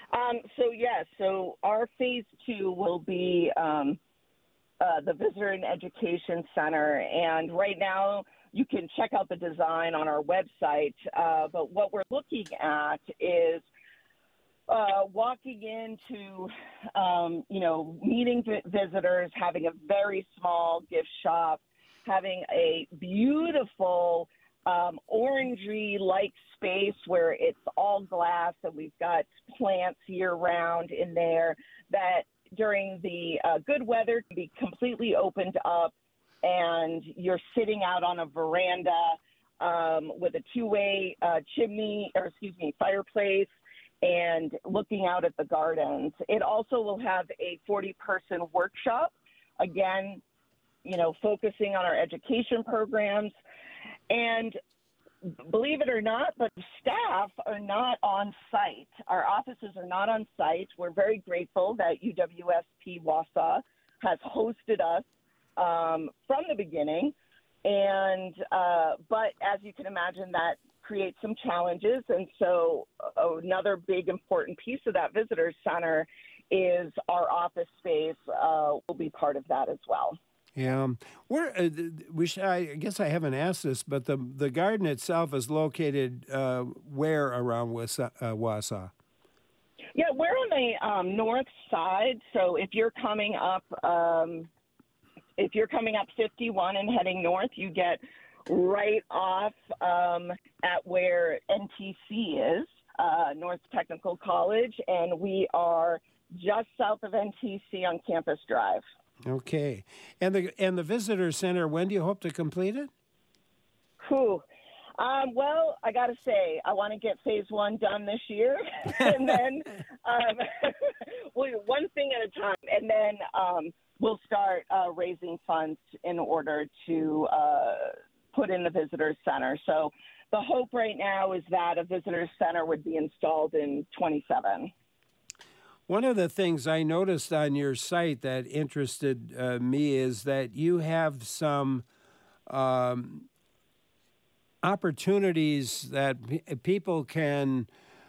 So our phase 2 will be the Visitor and Education Center, and right now you can check out the design on our website. But what we're looking at is walking into, meeting visitors, having a very small gift shop, having a beautiful orangery-like space where it's all glass and we've got plants year-round in there that during the good weather can be completely opened up, and you're sitting out on a veranda with a two-way fireplace and looking out at the gardens. It also will have a 40-person workshop, again, focusing on our education programs. And believe it or not, but staff are not on site. Our offices are not on site. We're very grateful that UWSP Wausau has hosted us from the beginning. And but as you can imagine, that creates some challenges. And so another big important piece of that visitor center is our office space will be part of that as well. Yeah, I guess I haven't asked this, but the garden itself is located where around Wausau? Yeah, we're on the north side. So if you're coming up 51 and heading north, you get right off at where NTC is, North Technical College, and we are just south of NTC on Campus Drive. Okay, and the visitor center. When do you hope to complete it? Whew. Well, I got to say, I want to get phase 1 done this year, and then one thing at a time, and then we'll start raising funds in order to put in the visitor center. So the hope right now is that a visitor center would be installed in 27. One of the things I noticed on your site that interested me is that you have some opportunities that people can,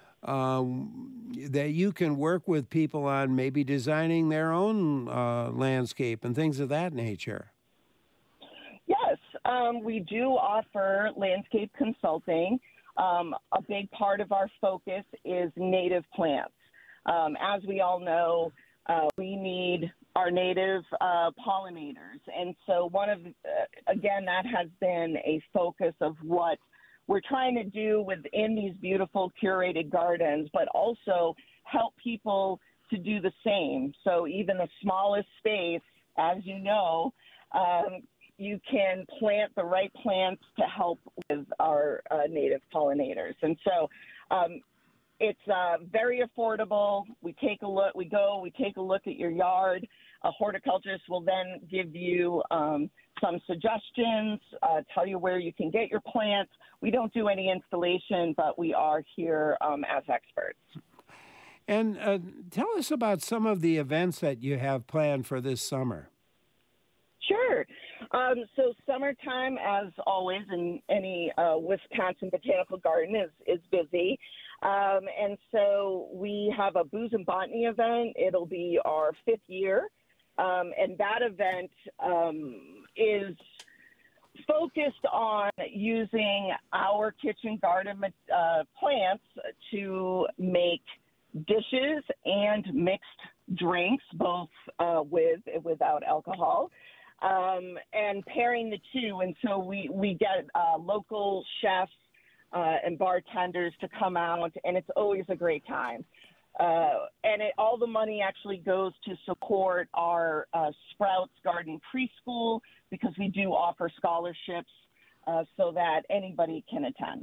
that you can work with people on, maybe designing their own landscape and things of that nature. Yes, we do offer landscape consulting. A big part of our focus is native plants. As we all know, we need our native pollinators. And so again, that has been a focus of what we're trying to do within these beautiful curated gardens, but also help people to do the same. So even the smallest space, as you know, you can plant the right plants to help with our native pollinators. And so it's very affordable. We take a look at your yard. A horticulturist will then give you some suggestions, tell you where you can get your plants. We don't do any installation, but we are here as experts. And tell us about some of the events that you have planned for this summer. Sure. So summertime, as always, in any Wisconsin botanical garden is busy. And so we have a Booze and Botany event. It'll be our 5th year. And that event is focused on using our kitchen garden plants to make dishes and mixed drinks, both with and without alcohol. And pairing the two. And so we get local chefs and bartenders to come out, and it's always a great time. And all the money actually goes to support our Sprouts Garden Preschool, because we do offer scholarships so that anybody can attend.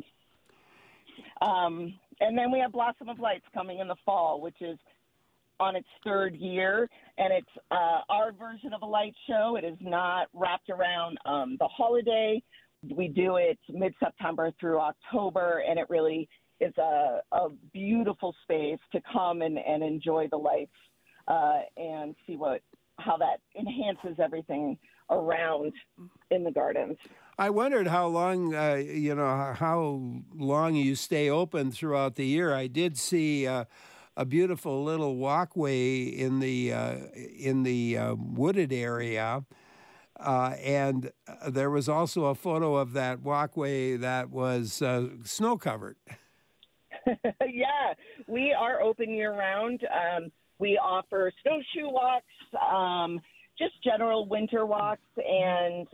And then we have Blossom of Lights coming in the fall, which is on its 3rd year, and it's our version of a light show. It is not wrapped around the holiday. We do it mid-September through October, and it really is a beautiful space to come and enjoy the lights and see how that enhances everything around in the gardens. I wondered how long, how long you stay open throughout the year. I did see a beautiful little walkway in the wooded area, and there was also a photo of that walkway that was snow covered. Yeah, we are open year-round. We offer snowshoe walks, just general winter walks, and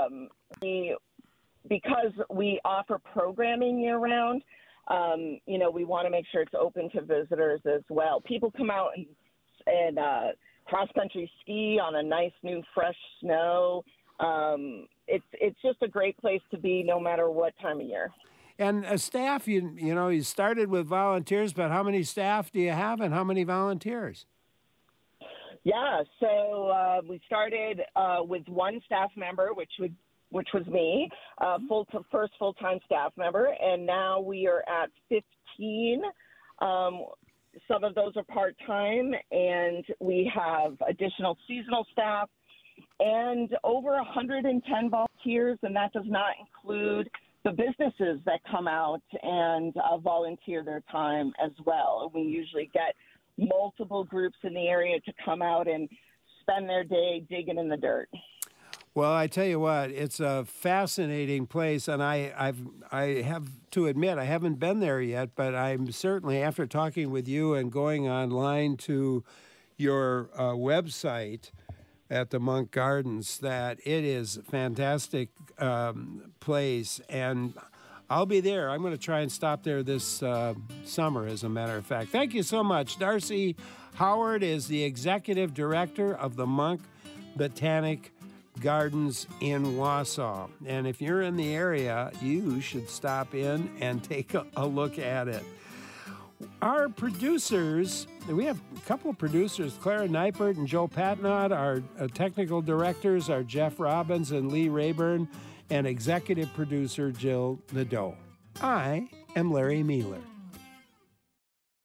because we offer programming year-round, we want to make sure it's open to visitors as well. People come out and cross-country ski on a nice new fresh snow. It's just a great place to be no matter what time of year. And staff, you started with volunteers, but how many staff do you have and how many volunteers? Yeah, so we started with 1 staff member, which was me, first full-time staff member, and now we are at 15. Some of those are part-time, and we have additional seasonal staff and over 110 volunteers, and that does not include the businesses that come out and volunteer their time as well. We usually get multiple groups in the area to come out and spend their day digging in the dirt. Well, I tell you what, it's a fascinating place, and I have to admit I haven't been there yet, but I'm certainly, after talking with you and going online to your website at the Monk Gardens, that it is a fantastic place, and I'll be there. I'm going to try and stop there this summer, as a matter of fact. Thank you so much. Darcy Howard is the executive director of the Monk Botanic Gardens in Wausau. And if you're in the area, you should stop in and take a look at it. Our producers, we have a couple of producers, Clara Neipert and Joe Patnod. Our technical directors are Jeff Robbins and Lee Rayburn, and executive producer Jill Nadeau. I am Larry Mueller.